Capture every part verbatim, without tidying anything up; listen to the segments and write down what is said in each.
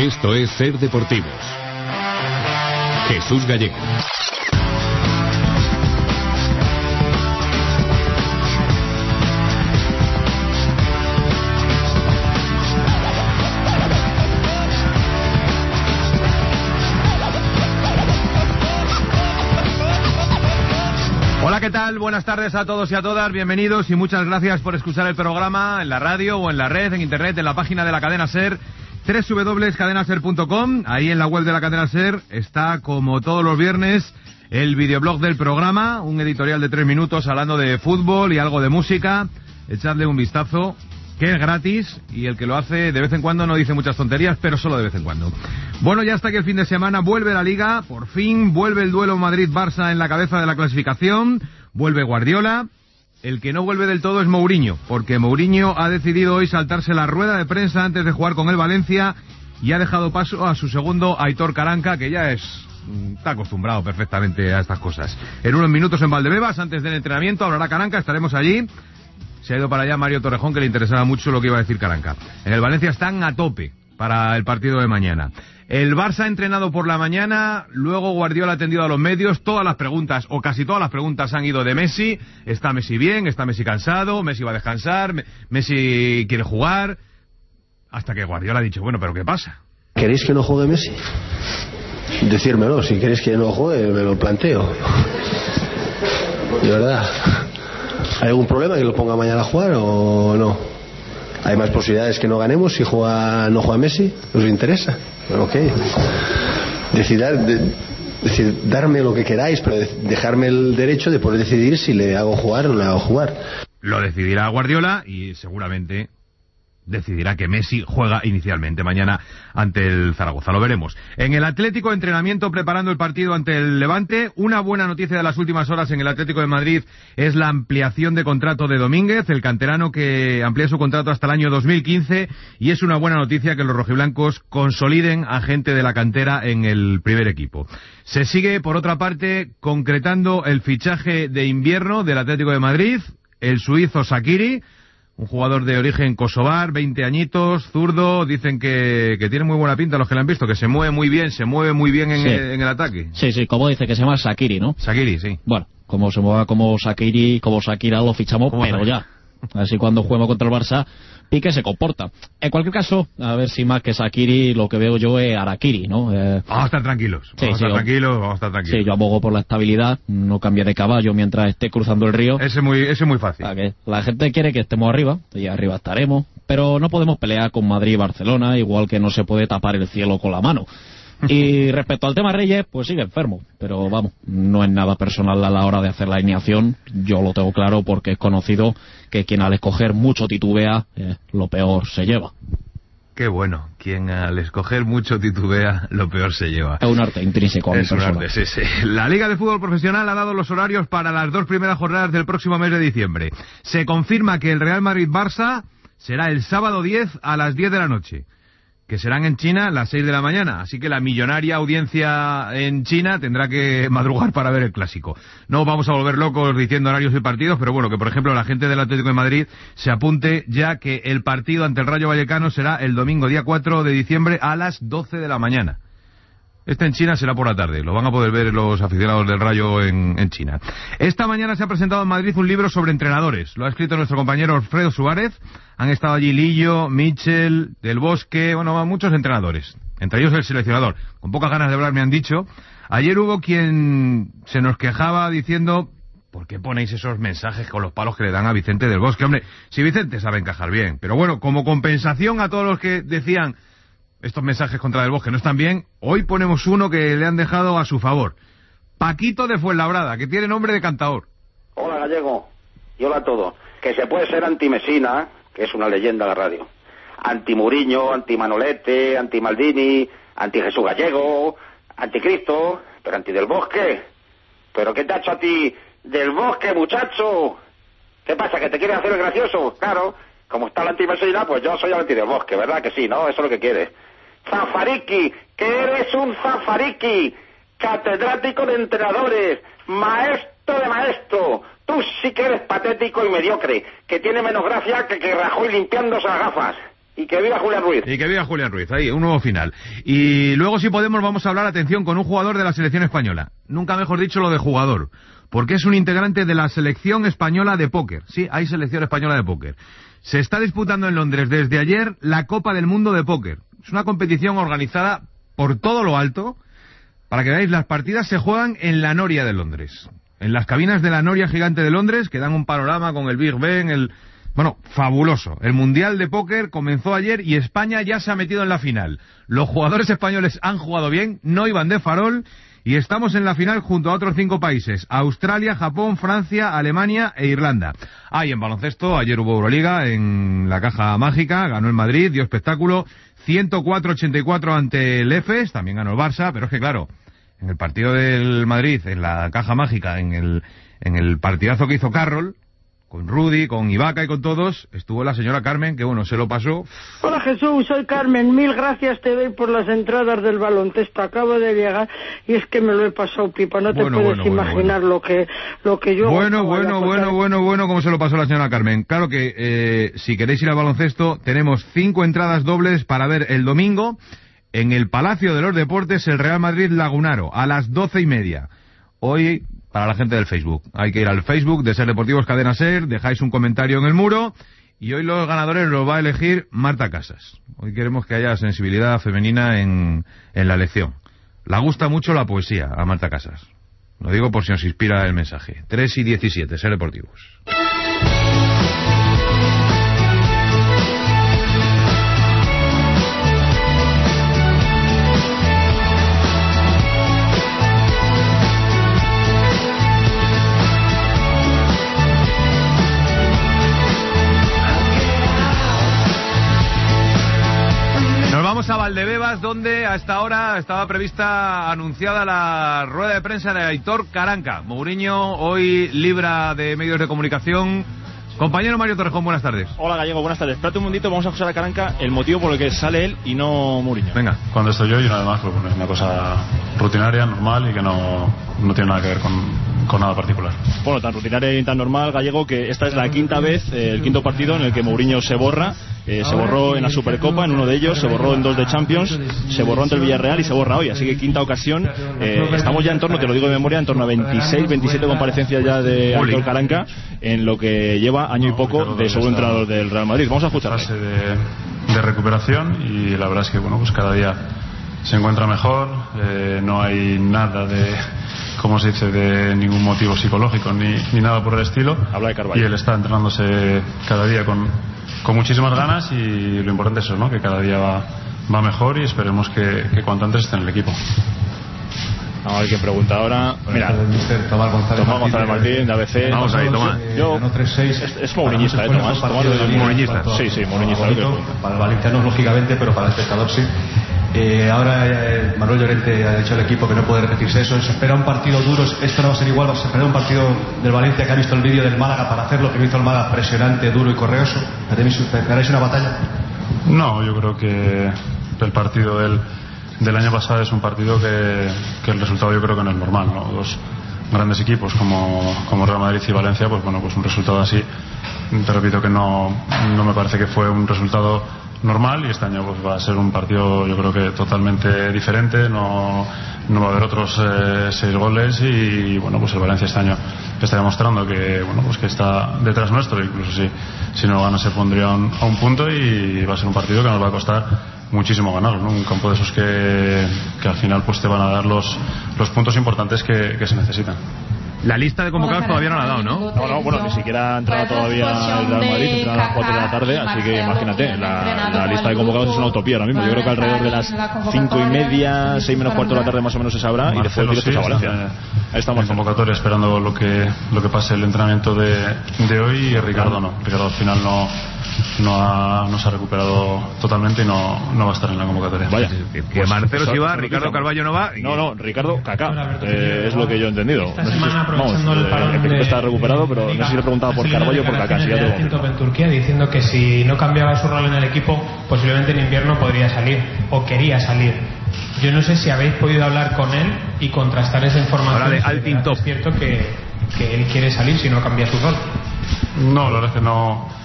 Esto es Ser Deportivos. Jesús Gallego. Hola, ¿qué tal? Buenas tardes a todos y a todas, bienvenidos y muchas gracias por escuchar el programa en la radio o en la red, en internet, en la página de la cadena SER, doble u doble u doble u punto cadena ser punto com. Ahí en la web de la cadena SER está, como todos los viernes, el videoblog del programa, un editorial de tres minutos hablando de fútbol y algo de música. Echadle un vistazo, que es gratis, y el que lo hace de vez en cuando no dice muchas tonterías, pero solo de vez en cuando. Bueno, ya hasta que el fin de semana vuelve la Liga, por fin vuelve el duelo Madrid-Barça en la cabeza de la clasificación, vuelve Guardiola. El que no vuelve del todo es Mourinho, porque Mourinho ha decidido hoy saltarse la rueda de prensa antes de jugar con el Valencia y ha dejado paso a su segundo, Aitor Karanka, que ya es está acostumbrado perfectamente a estas cosas. En unos minutos en Valdebebas, antes del entrenamiento, hablará Karanka, estaremos allí. Se ha ido para allá Mario Torrejón, que le interesaba mucho lo que iba a decir Karanka. En el Valencia están a tope para el partido de mañana. El Barça ha entrenado por la mañana, luego Guardiola ha atendido a los medios, todas las preguntas, o casi todas las preguntas han ido de Messi. ¿Está Messi bien? ¿Está Messi cansado? ¿Messi va a descansar? ¿Messi quiere jugar? Hasta que Guardiola ha dicho, bueno, ¿pero qué pasa? ¿Queréis que no juegue Messi? Decírmelo, si queréis que no juegue, me lo planteo. De verdad. ¿Hay algún problema que lo ponga mañana a jugar o no? ¿Hay más posibilidades que no ganemos si juega, no juega Messi? ¿Os interesa? Bueno, ok. Decidar, de, decir, darme lo que queráis, pero de, dejarme el derecho de poder decidir si le hago jugar o no le hago jugar. Lo decidirá Guardiola y seguramente decidirá que Messi juega inicialmente mañana ante el Zaragoza. Lo veremos. En el Atlético, entrenamiento preparando el partido ante el Levante. Una buena noticia de las últimas horas en el Atlético de Madrid es la ampliación de contrato de Domínguez, el canterano que amplía su contrato hasta el año dos mil quince, y es una buena noticia que los rojiblancos consoliden a gente de la cantera en el primer equipo. Se sigue, por otra parte, concretando el fichaje de invierno del Atlético de Madrid, el suizo Shaqiri, un jugador de origen kosovar, veinte añitos, zurdo. Dicen que, que tiene muy buena pinta los que le han visto, que se mueve muy bien, se mueve muy bien en, sí. el, en el ataque. Sí, sí, como dice, que se llama Shaqiri, ¿no? Shaqiri, sí. Bueno, como se mueva como Shaqiri, como Shakira, lo fichamos, pero sabe? ya. Así cuando juguemos contra el Barça, Piqué se comporta. En cualquier caso, a ver si más que Shaqiri, lo que veo yo es Harakiri, ¿no? Eh... Vamos a estar tranquilos. Vamos sí, a estar sí, tranquilos, vamos a estar tranquilos. Sí, yo abogo por la estabilidad, no cambie de caballo mientras esté cruzando el río. Ese es muy, ese es muy fácil. Que la gente quiere que estemos arriba, y arriba estaremos, pero no podemos pelear con Madrid y Barcelona, igual que no se puede tapar el cielo con la mano. Y respecto al tema Reyes, pues sigue enfermo, pero vamos, no es nada personal a la hora de hacer la alineación. Yo lo tengo claro porque es conocido que quien al escoger mucho titubea, eh, lo peor se lleva. Qué bueno, quien al escoger mucho titubea, lo peor se lleva. Es un arte intrínseco a mi persona. Es un arte, sí, sí. La Liga de Fútbol Profesional ha dado los horarios para las dos primeras jornadas del próximo mes de diciembre. Se confirma que el Real Madrid-Barça será el sábado diez a las diez de la noche. Que serán en China las seis de la mañana, así que la millonaria audiencia en China tendrá que madrugar para ver el clásico. No vamos a volver locos diciendo horarios y partidos, pero bueno, que por ejemplo la gente del Atlético de Madrid se apunte ya que el partido ante el Rayo Vallecano será el domingo día cuatro de diciembre a las doce de la mañana. Este en China será por la tarde, lo van a poder ver los aficionados del Rayo en, en China. Esta mañana se ha presentado en Madrid un libro sobre entrenadores, lo ha escrito nuestro compañero Alfredo Suárez. Han estado allí Lillo, Michel, Del Bosque, bueno, muchos entrenadores, entre ellos el seleccionador, con pocas ganas de hablar me han dicho. Ayer hubo quien se nos quejaba diciendo, ¿por qué ponéis esos mensajes con los palos que le dan a Vicente Del Bosque? Hombre, si Vicente sabe encajar bien, pero bueno, como compensación a todos los que decían estos mensajes contra Del Bosque no están bien, hoy ponemos uno que le han dejado a su favor. Paquito de Fuenlabrada, que tiene nombre de cantador. Hola, Gallego, y hola a todos. Que se puede ser anti-Mesina, que es una leyenda de la radio, anti-Muriño, anti-Manolete, anti-Maldini, anti-Jesús Gallego, anti-Cristo, pero anti-Del Bosque. ¿Pero qué te ha hecho a ti Del Bosque, muchacho? ¿Qué pasa, que te quieres hacer el gracioso? Claro, como está la anti-Mesina, pues yo soy el anti-Del Bosque, ¿verdad que sí, no? Eso es lo que quieres. Zafariki, que eres un Zafariki, catedrático de entrenadores, maestro de maestro. Tú sí que eres patético y mediocre, que tiene menos gracia que que Rajoy limpiándose las gafas. Y que viva Julián Ruiz. Y que viva Julián Ruiz, ahí, un nuevo final. Y luego, si podemos, vamos a hablar, atención, con un jugador de la selección española. Nunca mejor dicho lo de jugador, porque es un integrante de la selección española de póker. Sí, hay selección española de póker. Se está disputando en Londres desde ayer la Copa del Mundo de Póker. Es una competición organizada por todo lo alto. Para que veáis, las partidas se juegan en la Noria de Londres. En las cabinas de la Noria gigante de Londres, que dan un panorama con el Big Ben, el... Bueno, fabuloso. El Mundial de Póker comenzó ayer y España ya se ha metido en la final. Los jugadores españoles han jugado bien, no iban de farol, y estamos en la final junto a otros cinco países: Australia, Japón, Francia, Alemania e Irlanda. Ah, y en baloncesto, ayer hubo Euroliga en la Caja Mágica, ganó el Madrid, dio espectáculo, ciento cuatro a ochenta y cuatro ante el Efes, también ganó el Barça, pero es que claro, en el partido del Madrid, en la Caja Mágica, en el, en el partidazo que hizo Carroll, con Rudy, con Ibaka y con todos, estuvo la señora Carmen, que bueno, se lo pasó. Hola Jesús, soy Carmen, mil gracias te doy por las entradas del baloncesto, acabo de llegar y es que me lo he pasado pipa, no te bueno, puedes bueno, imaginar bueno, bueno. lo que lo que yo... Bueno, bueno, bueno, bueno, bueno, cómo se lo pasó la señora Carmen. Claro que eh, si queréis ir al baloncesto, tenemos cinco entradas dobles para ver el domingo en el Palacio de los Deportes el Real Madrid Lagunaro, a las doce y media. Hoy... Para la gente del Facebook. Hay que ir al Facebook de Ser Deportivos Cadena Ser, dejáis un comentario en el muro y hoy los ganadores los va a elegir Marta Casas. Hoy queremos que haya sensibilidad femenina en, en la elección. Le gusta mucho la poesía a Marta Casas. Lo digo por si os inspira el mensaje. tres y diecisiete, Ser Deportivos. A Valdebebas, donde a esta hora estaba prevista, anunciada la rueda de prensa de Aitor Karanka. Mourinho hoy libra de medios de comunicación. Compañero Mario Torrejón, buenas tardes. Hola Gallego, buenas tardes. Espérate un momentito, vamos a escuchar a Karanka el motivo por el que sale él y no Mourinho. Venga. Cuando estoy yo y nada más, pues bueno, es una cosa rutinaria, normal y que no, no tiene nada que ver con, con nada particular. Bueno, tan rutinaria y tan normal, Gallego, que esta es la quinta vez, eh, el quinto partido en el que Mourinho se borra. Eh, se borró en la Supercopa, en uno de ellos, se borró en dos de Champions, se borró ante el Villarreal y se borra hoy, así que quinta ocasión. Eh, estamos ya en torno, te lo digo de memoria, en torno a veintiséis, veintisiete comparecencias ya de Aitor Karanka en lo que lleva año y poco de segundo entrenador del Real Madrid. Vamos a escuchar. Fase de, de recuperación y la verdad es que bueno, pues cada día se encuentra mejor, eh, no hay nada de, como se dice, de ningún motivo psicológico ni, ni nada por el estilo. Habla de Carvalho. Y él está entrenándose cada día con con muchísimas ganas y lo importante es eso, ¿no? Que cada día va, va mejor y esperemos que, que cuanto antes esté en el equipo. Vamos a ver quién pregunta ahora. Mira, Tomás González, Tomás González Martín, de A B C. Vamos ahí, Tomás. Yo, es, es mouriñista, ¿eh, Tomás? Tomás es mouriñista. Sí, sí, mouriñista. Para el valenciano, lógicamente, pero para el espectador sí. Eh, ahora eh, Manuel Llorente ha dicho al equipo que no puede repetirse eso. Se espera un partido duro, esto no va a ser igual. Se espera un partido del Valencia que ha visto el vídeo del Málaga para hacer lo que hizo el Málaga, presionante, duro y correoso. ¿Esperáis una batalla? No, yo creo que el partido del, del año pasado es un partido que, que el resultado yo creo que no es normal, ¿no? Dos grandes equipos como, como Real Madrid y Valencia, pues bueno, pues un resultado así, te repito que no, no me parece que fue un resultado normal y este año pues va a ser un partido yo creo que totalmente diferente, no, no va a haber otros eh, seis goles y bueno, pues el Valencia este año está demostrando que bueno, pues que está detrás nuestro, incluso si, si no gana se pondría un, a un punto y va a ser un partido que nos va a costar muchísimo ganarlo, ¿no? Un campo de esos que, que al final pues te van a dar los, los puntos importantes que, que se necesitan. La lista de convocados todavía no la ha dado, ¿no? No, no, bueno, ni siquiera ha entrado todavía el Real Madrid, entra a las cuatro de la tarde, así que imagínate, la, la lista de convocados es una utopía ahora mismo. Yo creo que alrededor de las cinco y media, seis menos cuarto de la tarde más o menos se sabrá y después directos a Valencia. Ahí estamos en convocatoria esperando lo que lo que pase el entrenamiento de, de hoy y Ricardo no. Ricardo al final no no, ha, no se ha recuperado totalmente y no, no va a estar en la convocatoria. Vaya, que pues, Marcelo sí va, Ricardo Carvalho no va. Y... No, no, Ricardo Kaká, eh, es lo que yo he entendido. Esta no sé semana, si, aprovechando vamos, el parón eh, de, está recuperado, pero no sé si le he preguntado por Carvalho o por Kaká. Si ya tengo en Turquía diciendo que si no cambiaba su rol en el equipo, posiblemente en invierno podría salir o quería salir. Yo no sé si habéis podido hablar con él y contrastar esa información. De Altintop. Es cierto que, que él quiere salir si no cambia su rol. No, la verdad es que no.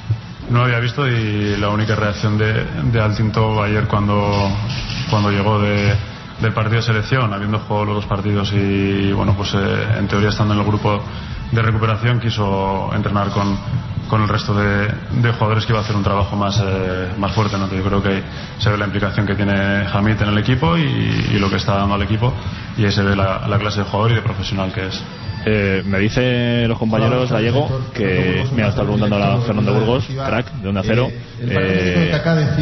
no lo había visto, y la única reacción de, de Altinto ayer cuando, cuando llegó de, del partido de selección, habiendo jugado los dos partidos y bueno, pues eh, en teoría estando en el grupo de recuperación, quiso entrenar con, con el resto de, de jugadores que iba a hacer un trabajo más, eh, más fuerte, ¿no? Yo creo que se ve la implicación que tiene Hamid en el equipo y, y lo que está dando al equipo, y ahí se ve la, la clase de jugador y de profesional que es. Eh, me dicen los compañeros Gallego que, mira, está preguntando a Fernando Burgos, crack, de Onda Cero, eh,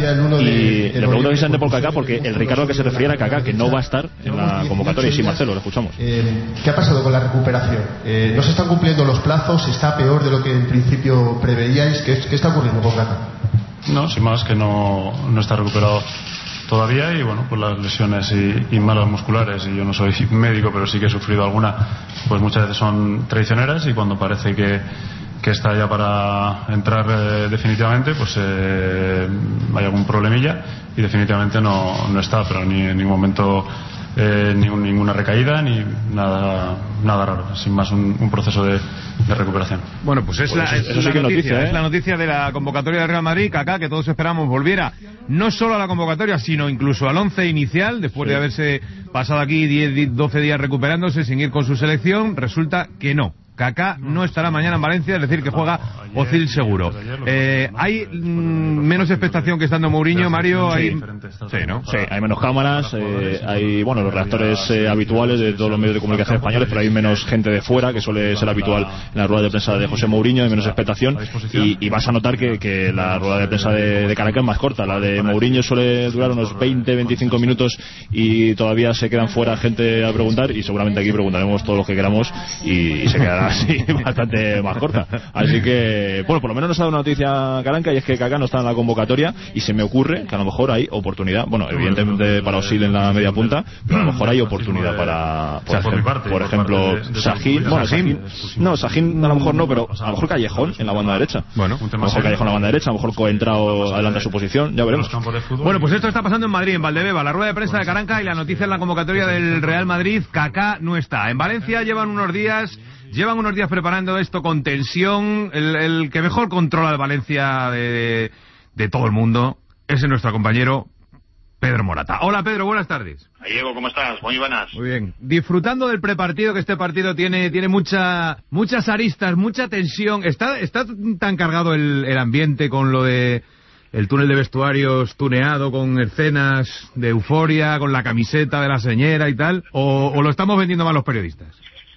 y le pregunto precisamente por Kaká, porque el Ricardo al que se refería era Kaká, que no va a estar en la convocatoria. Y sí, Marcelo, lo escuchamos. Eh, ¿Qué ha pasado con la recuperación? Eh, ¿No se están cumpliendo los plazos? ¿Está peor de lo que en principio preveíais? ¿Qué, qué está ocurriendo con Kaká? No, sin más, que no, no está recuperado todavía, y bueno, pues las lesiones y, y malas musculares, y yo no soy médico pero sí que he sufrido alguna, pues muchas veces son traicioneras, y cuando parece que, que está ya para entrar eh, definitivamente, pues eh, hay algún problemilla y definitivamente no, no está, pero ni en ningún momento eh, ni un, ninguna recaída ni nada nada raro, sin más un, un proceso de, de recuperación. Bueno, pues es, pues la, es, eso sí que noticia, noticia, ¿eh? es la noticia de la convocatoria del Real Madrid, Kaká, que todos esperamos volviera no solo a la convocatoria, sino incluso al once inicial, después sí. de haberse pasado aquí diez, doce días recuperándose sin ir con su selección. Resulta que no. Kaká no estará mañana en Valencia, es decir, que juega Özil seguro. Eh, ¿Hay mm, menos expectación que estando Mourinho, Mario? Hay... Sí, ¿no? Sí, hay menos cámaras, eh, hay, bueno, los reactores eh, habituales de todos los medios de comunicación españoles, pero hay menos gente de fuera, que suele ser habitual en la rueda de prensa de José Mourinho, hay menos expectación, y, y vas a notar que, que la rueda de prensa de, de Caracas es más corta. La de Mourinho suele durar unos veinte, veinticinco minutos y todavía se quedan fuera gente a preguntar, y seguramente aquí preguntaremos todo lo que queramos y, y se quedará así bastante más corta. Así que, bueno, por lo menos nos ha dado una noticia Caranca, y es que Kaká no está en la convocatoria, y se me ocurre que a lo mejor hay oportunidad, bueno, evidentemente para Özil en la media punta, pero a lo mejor hay oportunidad para, por, ejemplo, parte, por ejemplo Sahin, bueno, Sahin, no, Sahin a lo mejor no, pero a lo mejor Callejón en la banda derecha. Bueno, a lo mejor Callejón en la banda derecha, a lo mejor Coentrao adelanta su posición, ya veremos. Bueno, pues esto está pasando en Madrid, en Valdebeba, la rueda de prensa de Caranca y la noticia en la convocatoria del Real Madrid. Kaká no está. En Valencia llevan unos días Llevan unos días preparando esto con tensión. El, el que mejor controla de Valencia de, de todo el mundo es nuestro compañero Pedro Morata. Hola Pedro, buenas tardes. Diego, ¿cómo estás? Muy buenas. Muy bien. Disfrutando del prepartido, que este partido tiene tiene mucha muchas aristas, mucha tensión. Está está tan cargado el, el ambiente con lo de el túnel de vestuarios tuneado, con escenas de euforia, con la camiseta de la señora y tal, o, o lo estamos vendiendo mal los periodistas.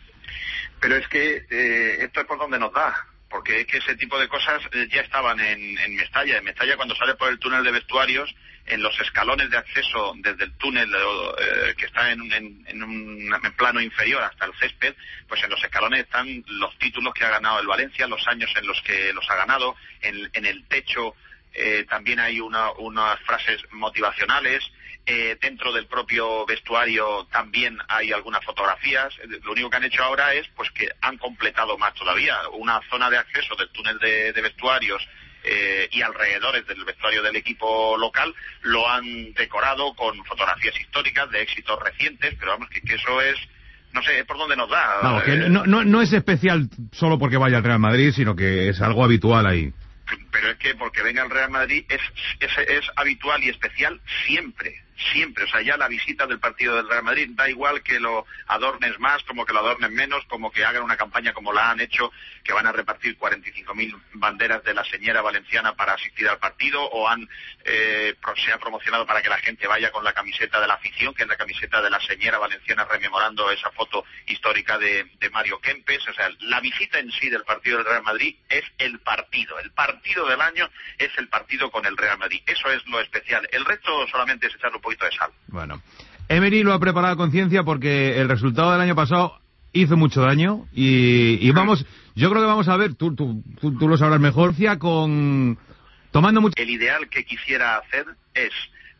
Pero es que eh, esto es por donde nos da, porque es que ese tipo de cosas eh, ya estaban en, en Mestalla. En Mestalla, cuando sale por el túnel de vestuarios, en los escalones de acceso desde el túnel eh, que está en, en, en un en plano inferior hasta el césped, pues en los escalones están los títulos que ha ganado el Valencia, los años en los que los ha ganado. En, en el techo eh, también hay una, unas frases motivacionales. Eh, dentro del propio vestuario también hay algunas fotografías. Lo único que han hecho ahora es pues que han completado más todavía una zona de acceso del túnel de, de vestuarios eh, y alrededores del vestuario del equipo local. Lo han decorado con fotografías históricas de éxitos recientes, pero vamos, que, que eso es, no sé, es por donde nos da. Vamos, que no, no, no es especial solo porque vaya al Real Madrid, sino que es algo habitual ahí. Pero es que porque venga el Real Madrid es, es, es habitual y especial siempre, siempre. O sea, ya la visita del partido del Real Madrid, da igual que lo adornes más, como que lo adornes menos, como que hagan una campaña como la han hecho, que van a repartir cuarenta y cinco mil banderas de la señera valenciana para asistir al partido, o han eh, se ha promocionado para que la gente vaya con la camiseta de la afición, que es la camiseta de la señera valenciana, rememorando esa foto histórica de, de Mario Kempes. O sea, la visita en sí del partido del Real Madrid es el partido, el partido del año es el partido con el Real Madrid. Eso es lo especial. El resto solamente es echarle un poquito de sal. Bueno, Emery lo ha preparado a conciencia, porque el resultado del año pasado hizo mucho daño y, y vamos, yo creo que vamos a ver, tú, tú, tú, tú lo sabrás mejor, con tomando mucho. El ideal que quisiera hacer es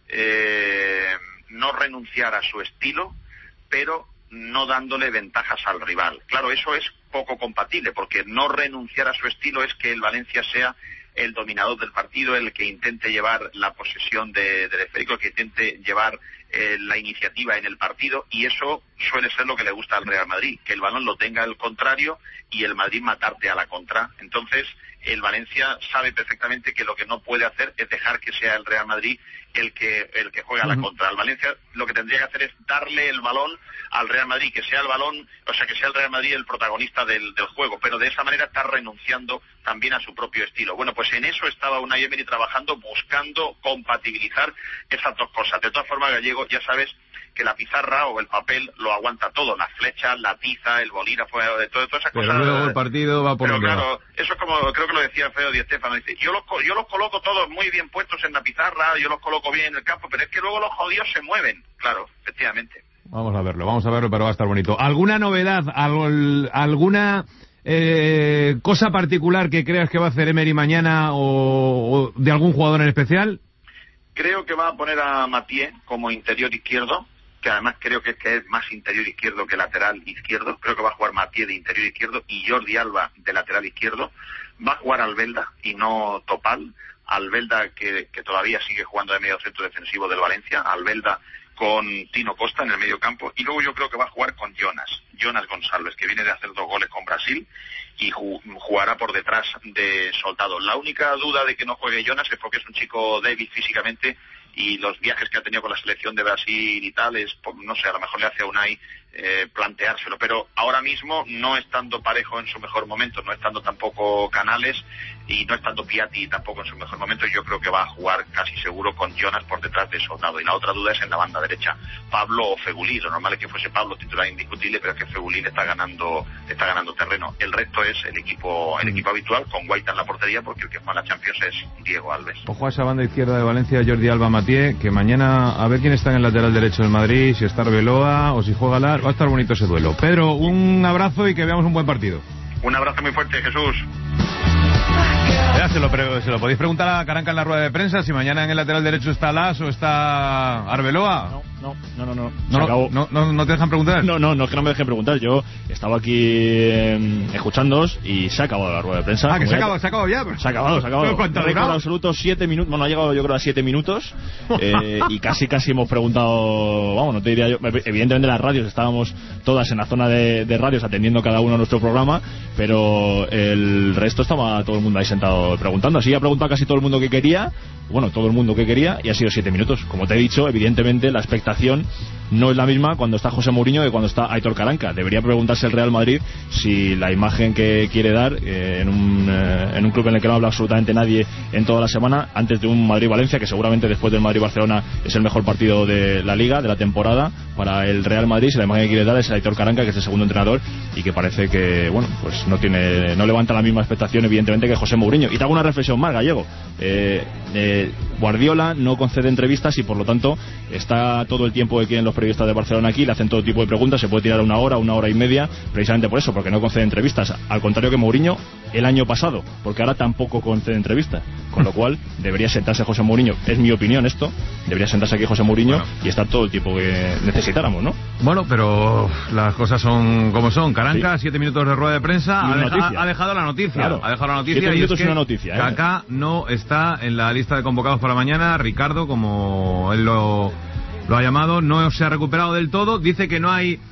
eh, no renunciar a su estilo, pero no dándole ventajas al rival. Claro, eso es poco compatible, porque no renunciar a su estilo es que el Valencia sea el dominador del partido, el que intente llevar la posesión de, del esférico, el que intente llevar eh, la iniciativa en el partido, y eso suele ser lo que le gusta al Real Madrid, que el balón lo tenga el contrario y el Madrid matarte a la contra. Entonces el Valencia sabe perfectamente que lo que no puede hacer es dejar que sea el Real Madrid el que el que juega a la contra. El Valencia lo que tendría que hacer es darle el balón al Real Madrid, que sea el balón, o sea, que sea el Real Madrid el protagonista del, del juego, pero de esa manera está renunciando también a su propio estilo. Bueno, pues en eso estaba Unai Emery trabajando, buscando compatibilizar esas dos cosas. De todas formas, Gallego, ya sabes que la pizarra o el papel lo aguanta todo, las flechas, la tiza, el bolígrafo, de todo, todas esas pero cosas. Pero luego el partido va por pero donde claro, va. Eso es como, creo que lo decía Alfredo Di Stéfano, dice, yo los, yo los coloco todos muy bien puestos en la pizarra, yo los coloco bien en el campo, pero es que luego los jodidos se mueven. Claro, efectivamente. Vamos a verlo, vamos a verlo, pero va a estar bonito. ¿Alguna novedad, algo, alguna eh, cosa particular que creas que va a hacer Emery mañana o, o de algún jugador en especial? Creo que va a poner a Mathieu como interior izquierdo, que además creo que es que es más interior izquierdo que lateral izquierdo. Creo que va a jugar Mathieu de interior izquierdo y Jordi Alba de lateral izquierdo. Va a jugar Albelda y no Topal. Albelda que, que todavía sigue jugando de medio centro defensivo del Valencia. Albelda con Tino Costa en el medio campo. Y luego yo creo que va a jugar con Jonas. Jonas González, que viene de hacer dos goles con Brasil y ju- jugará por detrás de Soldado. La única duda de que no juegue Jonas es porque es un chico débil físicamente y los viajes que ha tenido con la selección de Brasil y tal, es, no sé, a lo mejor le hace a Unai eh, planteárselo, pero ahora mismo no estando Parejo en su mejor momento, no estando tampoco Canales y no estando Piatti tampoco en su mejor momento, yo creo que va a jugar casi seguro con Jonas por detrás de Soldado. Y la otra duda es en la banda derecha, Pablo o Fegulí. Lo normal es que fuese Pablo titular indiscutible, pero es que Fegulí le está ganando, le está ganando terreno. El resto es el equipo, el equipo habitual, con Guaita en la portería, porque el que juega en la Champions es Diego Alves. Ojo a esa banda izquierda de Valencia, Jordi Alba, Mathieu, que mañana a ver quién está en el lateral derecho del Madrid, si está Arbeloa o si juega Lar. Va a estar bonito ese duelo. Pedro, un abrazo y que veamos un buen partido. Un abrazo muy fuerte, Jesús. Ya, se, lo pre- se lo podéis preguntar a Caranca en la rueda de prensa, si mañana en el lateral derecho está Las o está Arbeloa. No, no, no, no. no. No, Se acabó. no, no, no te dejan preguntar. No, no, no es que no me dejen preguntar. Yo estaba aquí eh, escuchándoos y se ha acabado la rueda de prensa. Ah, que Como se ha ya- acabado, se ha acabado ya. Se ha acabado, se ha acabado. ¿Cuánto ha Récord durado? absoluto, siete minutos. Bueno, ha llegado yo creo a siete minutos. eh, y casi, casi hemos preguntado. Vamos, no te diría yo. Evidentemente las radios estábamos todas en la zona de, de radios atendiendo cada uno a nuestro programa. Pero el resto estaba todo el mundo ahí sentado preguntando. Así ha preguntado casi todo el mundo que quería. Bueno, todo el mundo que quería. Y ha sido siete minutos. Como te he dicho, evidentemente la expectación no es la misma cuando está José Mourinho que cuando está Aitor Caranca. Debería preguntarse el Real Madrid si la imagen que quiere dar eh, en, un, eh, en un club en el que no habla absolutamente nadie en toda la semana, antes de un Madrid-Valencia, que seguramente después del Madrid-Barcelona es el mejor partido de la Liga, de la temporada, para el Real Madrid, si la imagen que quiere dar es Aitor Caranca, que es el segundo entrenador y que parece que, bueno, pues no tiene, no levanta la misma expectación evidentemente que José Mourinho. Y te hago una reflexión más, Gallego. Eh, eh, Guardiola no concede entrevistas y por lo tanto está todo el tiempo que quieren los periodistas de Barcelona aquí, le hacen todo tipo de preguntas, se puede tirar una hora, una hora y media, precisamente por eso, porque no concede entrevistas, al contrario que Mourinho el año pasado, porque ahora tampoco concede entrevistas, con lo cual debería sentarse José Mourinho, es mi opinión esto, debería sentarse aquí José Mourinho bueno. y estar todo el tiempo que necesitáramos, ¿no? Bueno, pero las cosas son como son. Caranca, sí. siete minutos de rueda de prensa, ha, deja, ha dejado la noticia, claro. ha dejado la noticia siete y minutos es que una noticia, ¿eh? Kaká no está en la lista de convocados para mañana, Ricardo, como él lo, lo ha llamado, no se ha recuperado del todo, dice que no hay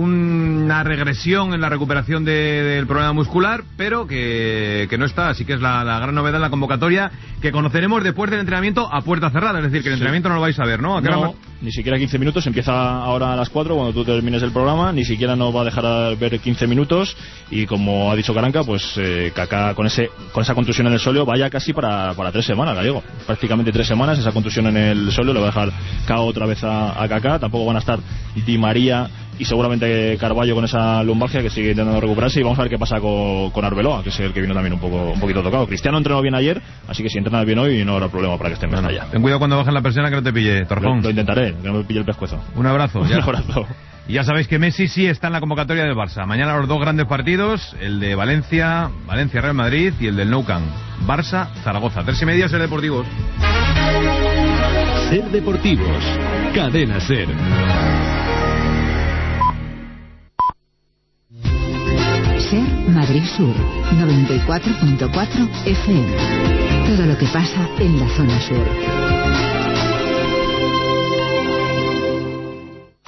una regresión en la recuperación de, del problema muscular, pero que, que no está, así que es la, la gran novedad en la convocatoria, que conoceremos después del entrenamiento a puerta cerrada, es decir, que el sí. entrenamiento no lo vais a ver, ¿no? ¿A qué no, hora... ni siquiera quince minutos, empieza ahora a las cuatro cuando tú termines el programa, ni siquiera nos va a dejar ver quince minutos y como ha dicho Caranca, pues eh, Kaká con ese con esa contusión en el sóleo vaya casi para, para tres semanas, Gallego, prácticamente tres semanas, esa contusión en el sóleo le va a dejar K O otra vez a, a Kaká, tampoco van a estar Di María y seguramente Carballo con esa lumbalgia que sigue intentando recuperarse y vamos a ver qué pasa con, con Arbeloa, que es el que vino también un poco un poquito tocado. Cristiano entrenó bien ayer, así que si entrenas bien hoy no habrá problema para que esté en bueno, Mestalla. Ten cuidado cuando bajen la persiana que no te pille, Torjón. Lo, lo intentaré, que no me pille el pescuezo. Un abrazo. Ya. Un abrazo. Y ya sabéis que Messi sí está en la convocatoria del Barça. Mañana los dos grandes partidos, el de Valencia, Valencia-Real Madrid y el del Nou Camp, Barça-Zaragoza. Tres y media, Ser Deportivos. Ser Deportivos, Cadena Ser. Ser Madrid Sur, noventa y cuatro punto cuatro F M. Todo lo que pasa en la zona sur.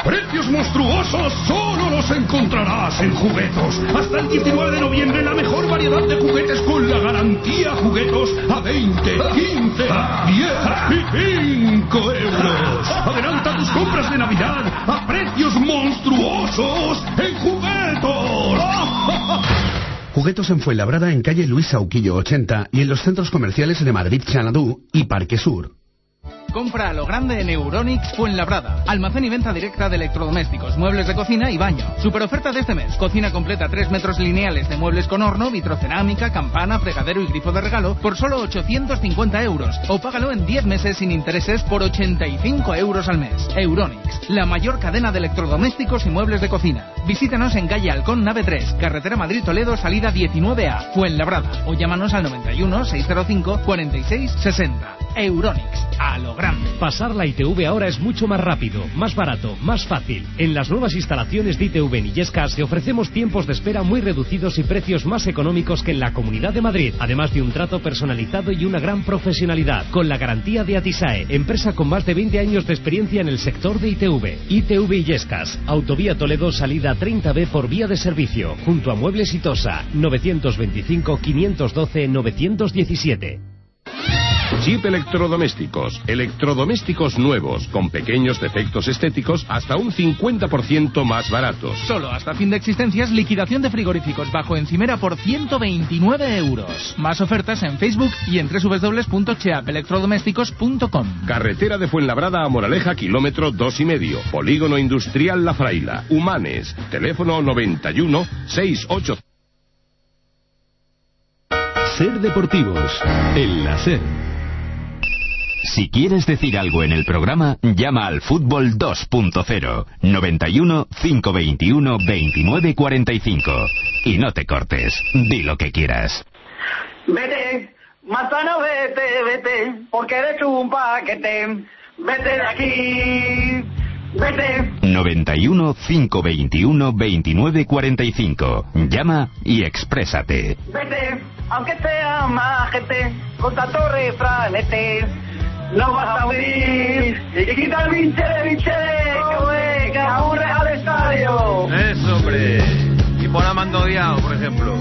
Precios monstruosos solo los encontrarás en Juguetos. Hasta el diecinueve de noviembre la mejor variedad de juguetes con la garantía Juguetos a veinte, quince, diez y cinco euros. Adelanta tus compras de Navidad a precios monstruosos en Juguetos. Juguetos en Fuenlabrada, en calle Luis Sauquillo ochenta y en los centros comerciales de Madrid, Xanadú y Parque Sur. Compra a lo grande en Euronics Fuenlabrada. Almacén y venta directa de electrodomésticos, muebles de cocina y baño. Super oferta de este mes. Cocina completa tres metros lineales de muebles con horno, vitrocerámica, campana, fregadero y grifo de regalo por solo ochocientos cincuenta euros. O págalo en diez meses sin intereses por ochenta y cinco euros al mes. Euronics, la mayor cadena de electrodomésticos y muebles de cocina. Visítanos en calle Halcón, nave tres, carretera Madrid-Toledo, salida diecinueve A, Fuenlabrada. O llámanos al noventa y uno, seiscientos cinco, cuarenta y seis, sesenta. Euronics, a lo grande. Pasar la I T V ahora es mucho más rápido, más barato, más fácil. En las nuevas instalaciones de I T V en Illescas te ofrecemos tiempos de espera muy reducidos y precios más económicos que en la Comunidad de Madrid, además de un trato personalizado y una gran profesionalidad, con la garantía de Atisae, empresa con más de veinte años de experiencia en el sector de I T V. I T V Illescas, Autovía Toledo, salida treinta B por vía de servicio, junto a Muebles Itosa, novecientos veinticinco, quinientos doce, novecientos diecisiete. Jeep Electrodomésticos. Electrodomésticos nuevos, con pequeños defectos estéticos, hasta un cincuenta por ciento más baratos. Solo hasta fin de existencias, liquidación de frigoríficos bajo encimera por ciento veintinueve euros. Más ofertas en Facebook y en doble u doble u doble u punto cheap electrodomésticos punto com. Carretera de Fuenlabrada a Moraleja, kilómetro dos y medio. Polígono Industrial La Fraila. Humanes. Teléfono noventa y uno, sesenta y ocho. Ser Deportivos, en la SER. Si quieres decir algo en el programa, llama al Fútbol dos punto cero, noventa y uno, cinco veintiuno, veintinueve cuarenta y cinco. Y no te cortes, di lo que quieras. Vete, manzana, vete, vete, porque eres un paquete. Vete de aquí, vete. noventa y uno, cinco veintiuno, veintinueve cuarenta y cinco. Llama y exprésate. Vete, aunque sea majete, con tanto refranete. No vas a venir y quita el vinche, vinche, que venga a un Real Estadio. Eso, hombre. Y pon a Mando Diao, por ejemplo.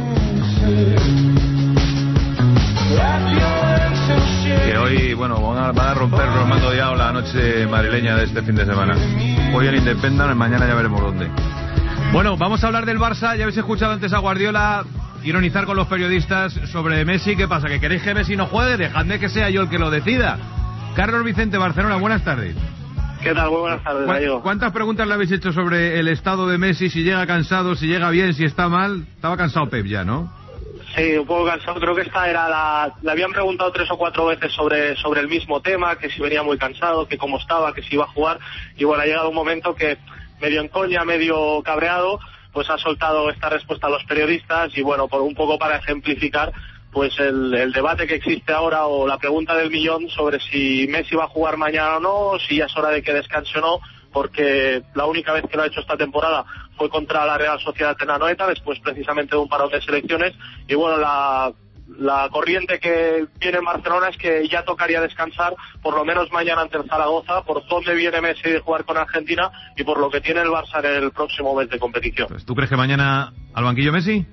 Que hoy, bueno, van a, van a romper los Mando Diao la noche madrileña de este fin de semana. Hoy en Independent, mañana ya veremos dónde. Bueno, vamos a hablar del Barça. Ya habéis escuchado antes a Guardiola ironizar con los periodistas sobre Messi. ¿Qué pasa? ¿Que queréis que Messi no juegue? Dejadme que sea yo el que lo decida. Carlos Vicente, Barcelona, buenas tardes. ¿Qué tal? Muy buenas tardes, Gallego. ¿Cuántas preguntas le habéis hecho sobre el estado de Messi? Si llega cansado, si llega bien, si está mal. Estaba cansado Pep ya, ¿no? Sí, un poco cansado. Creo que esta era la... Le habían preguntado tres o cuatro veces sobre, sobre el mismo tema, que si venía muy cansado, que cómo estaba, que si iba a jugar. Y bueno, ha llegado un momento que, medio en coña, medio cabreado, pues ha soltado esta respuesta a los periodistas. Y bueno, por un poco para ejemplificar pues el, el debate que existe ahora, o la pregunta del millón sobre si Messi va a jugar mañana o no, o si ya es hora de que descanse o no, porque la única vez que lo ha hecho esta temporada fue contra la Real Sociedad en Anoeta, después precisamente de un parón de selecciones. Y bueno, la, la corriente que viene en Barcelona es que ya tocaría descansar, por lo menos mañana ante el Zaragoza, por dónde viene Messi de jugar con Argentina y por lo que tiene el Barça en el próximo mes de competición. Pues, ¿tú crees que mañana al banquillo Messi?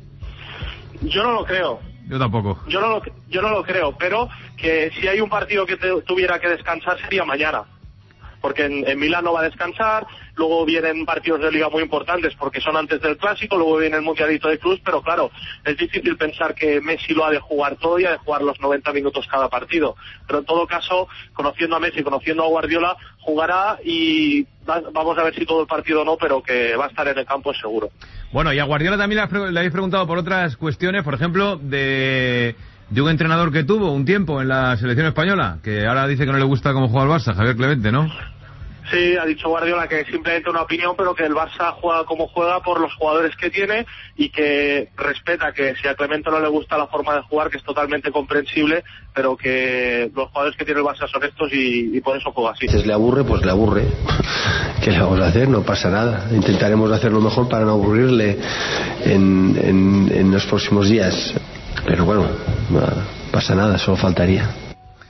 Yo no lo creo. Yo tampoco. Yo no lo, yo no lo creo, pero que si hay un partido que te, tuviera que descansar sería mañana. Porque en, en Milán no va a descansar, luego vienen partidos de liga muy importantes porque son antes del Clásico, luego viene el Mundialito de Clubs, pero claro, es difícil pensar que Messi lo ha de jugar todo y ha de jugar los noventa minutos cada partido. Pero en todo caso, conociendo a Messi, conociendo a Guardiola, jugará y va, vamos a ver si todo el partido o no, pero que va a estar en el campo es seguro. Bueno, y a Guardiola también le, le habéis preguntado por otras cuestiones, por ejemplo, de... de un entrenador que tuvo un tiempo en la selección española, que ahora dice que no le gusta cómo juega el Barça, Javier Clemente, ¿no? Sí, ha dicho Guardiola que es simplemente una opinión, pero que el Barça juega como juega por los jugadores que tiene y que respeta que si a Clemente no le gusta la forma de jugar, que es totalmente comprensible, pero que los jugadores que tiene el Barça son estos y, y por eso juega así. Si le aburre, pues le aburre. ¿Qué le vamos a hacer? No pasa nada. Intentaremos hacerlo mejor para no aburrirle en, en, en los próximos días. Pero bueno, no pasa nada, solo faltaría.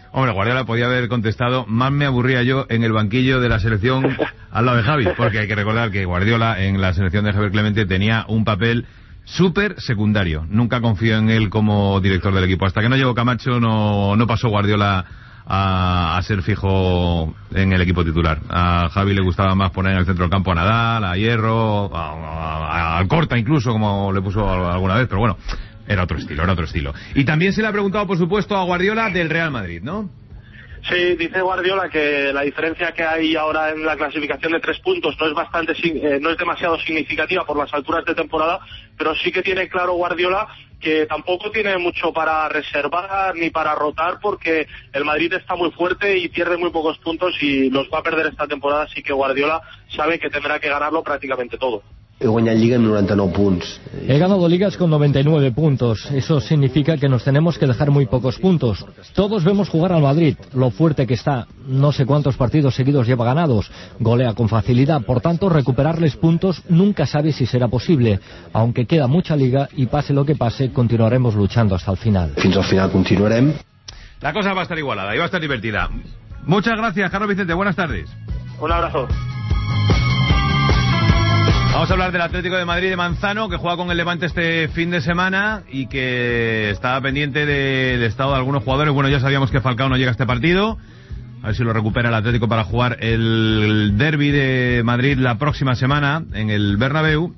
Hombre, Guardiola podía haber contestado, más me aburría yo en el banquillo de la selección al lado de Javi, porque hay que recordar que Guardiola en la selección de Javier Clemente tenía un papel súper secundario. Nunca confío en él como director del equipo. Hasta que no llegó Camacho no, no pasó Guardiola a, a ser fijo en el equipo titular. A Javi le gustaba más poner en el centro del campo a Nadal, a Hierro, a, a, a Alcorta incluso, como le puso alguna vez, pero bueno, era otro estilo, era otro estilo. Y también se le ha preguntado, por supuesto, a Guardiola del Real Madrid, ¿no? Sí, dice Guardiola que la diferencia que hay ahora en la clasificación de tres puntos no es bastante, eh, no es demasiado significativa por las alturas de temporada, pero sí que tiene claro Guardiola que tampoco tiene mucho para reservar ni para rotar, porque el Madrid está muy fuerte y pierde muy pocos puntos y los va a perder esta temporada, así que Guardiola sabe que tendrá que ganarlo prácticamente todo. He guanyat Lliga amb noranta-nou punts. He ganado ligas con noventa y nueve puntos. Eso significa que nos tenemos que dejar muy pocos puntos. Todos vemos jugar al Madrid, lo fuerte que está. No sé cuántos partidos seguidos lleva ganados. Golea con facilidad. Por tanto, recuperarles puntos nunca sabe si será posible. Aunque queda mucha liga y pase lo que pase, continuaremos luchando hasta el final. Fins al final continuarem. La cosa va a estar igualada y va a estar divertida. Muchas gracias, Carlos Vicente. Buenas tardes. Un abrazo. Vamos a hablar del Atlético de Madrid de Manzano, que juega con el Levante este fin de semana y que está pendiente del estado de algunos jugadores. Bueno, ya sabíamos que Falcao no llega a este partido. A ver si lo recupera el Atlético para jugar el derbi de Madrid la próxima semana en el Bernabéu.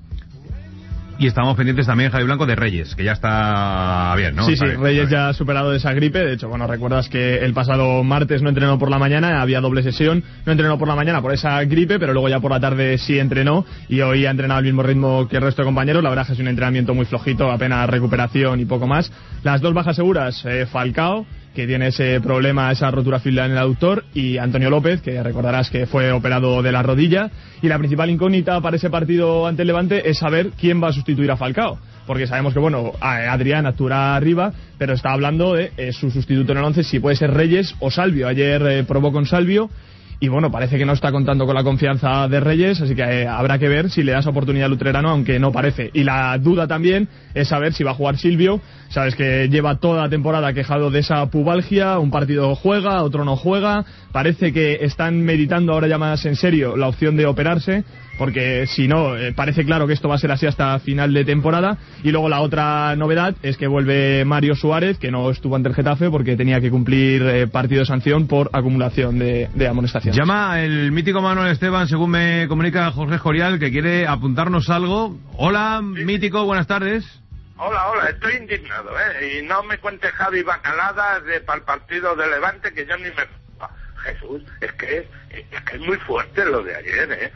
Y estamos pendientes también, Javi Blanco, de Reyes, que ya está bien, ¿no? Sí, está sí, bien, Reyes ya ha superado esa gripe. De hecho, bueno, recuerdas que el pasado martes no entrenó por la mañana, había doble sesión, no entrenó por la mañana por esa gripe, pero luego ya por la tarde sí entrenó y hoy ha entrenado al mismo ritmo que el resto de compañeros. La verdad es que es un entrenamiento muy flojito, apenas recuperación y poco más. Las dos bajas seguras, eh, Falcao, que tiene ese problema, esa rotura fibrilar en el aductor, y Antonio López, que recordarás que fue operado de la rodilla. Y la principal incógnita para ese partido ante el Levante es saber quién va a sustituir a Falcao, porque sabemos que, bueno, Adrián actuará arriba, pero está hablando de eh, su sustituto en el once, si puede ser Reyes o Salvio. Ayer eh, probó con Salvio y bueno, parece que no está contando con la confianza de Reyes, así que eh, habrá que ver si le da esa oportunidad al Utrerano, aunque no parece. Y la duda también es saber si va a jugar Silvio. Sabes que lleva toda la temporada quejado de esa pubalgia, un partido juega, otro no juega. Parece que están meditando ahora ya más en serio la opción de operarse, porque si no, eh, parece claro que esto va a ser así hasta final de temporada. Y luego la otra novedad es que vuelve Mario Suárez, que no estuvo ante el Getafe porque tenía que cumplir eh, partido de sanción por acumulación de, de amonestaciones. Llama el mítico Manuel Esteban, según me comunica Jorge Escorial, que quiere apuntarnos algo. Hola, sí. Mítico, buenas tardes. Hola, hola, estoy indignado, ¿eh? Y no me cuente Javi bacaladas de para el partido de Levante, que yo ni me... Jesús, es que es, es que es muy fuerte lo de ayer, ¿eh?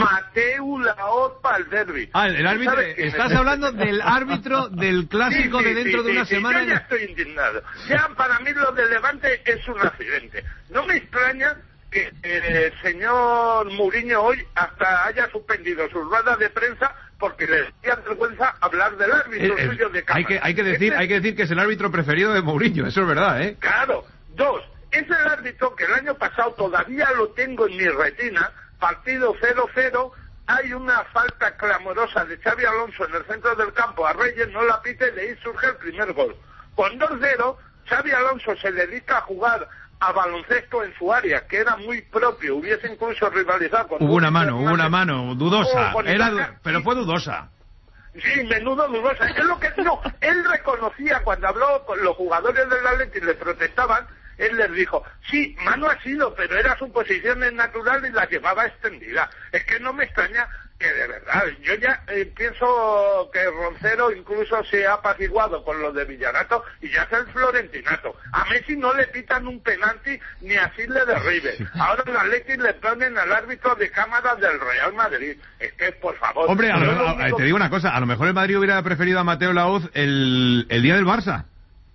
Mateu Laoz para el derbi. Ah, el árbitro, estás es? hablando del árbitro del clásico sí, sí, de dentro sí, de una sí, semana. Sí, yo ya estoy indignado. Ya para mí lo de Levante es un accidente. No me extraña que el señor Mourinho hoy hasta haya suspendido sus ruedas de prensa porque le hacía vergüenza hablar del árbitro eh, suyo de cámara. Hay que, hay que decir, hay que decir que es el árbitro preferido de Mourinho, eso es verdad, ¿eh? Claro. Dos, es el árbitro que el año pasado todavía lo tengo en mi retina. Partido cero cero, hay una falta clamorosa de Xabi Alonso en el centro del campo, a Reyes no la pite y de ahí surge el primer gol. Con dos cero, Xabi Alonso se dedica a jugar a baloncesto en su área, que era muy propio, hubiese incluso rivalizado con... Hubo una mano, hubo una mano, dudosa, era, pero fue dudosa. Sí, menudo dudosa. Es lo que no, él reconocía cuando habló con los jugadores del Atleti y le protestaban, él les dijo, sí, mano ha sido, pero era su posición natural y la llevaba extendida. Es que no me extraña que de verdad, yo ya eh, pienso que Roncero incluso se ha apaciguado con lo de Villarato y ya es el florentinato. A Messi no le pitan un penalti ni así le derribe. Ahora el Atleti le ponen al árbitro de cámara del Real Madrid. Es que, por favor... Hombre, a lo, a, te digo una cosa, a lo mejor el Madrid hubiera preferido a Mateu Laoz el, el día del Barça.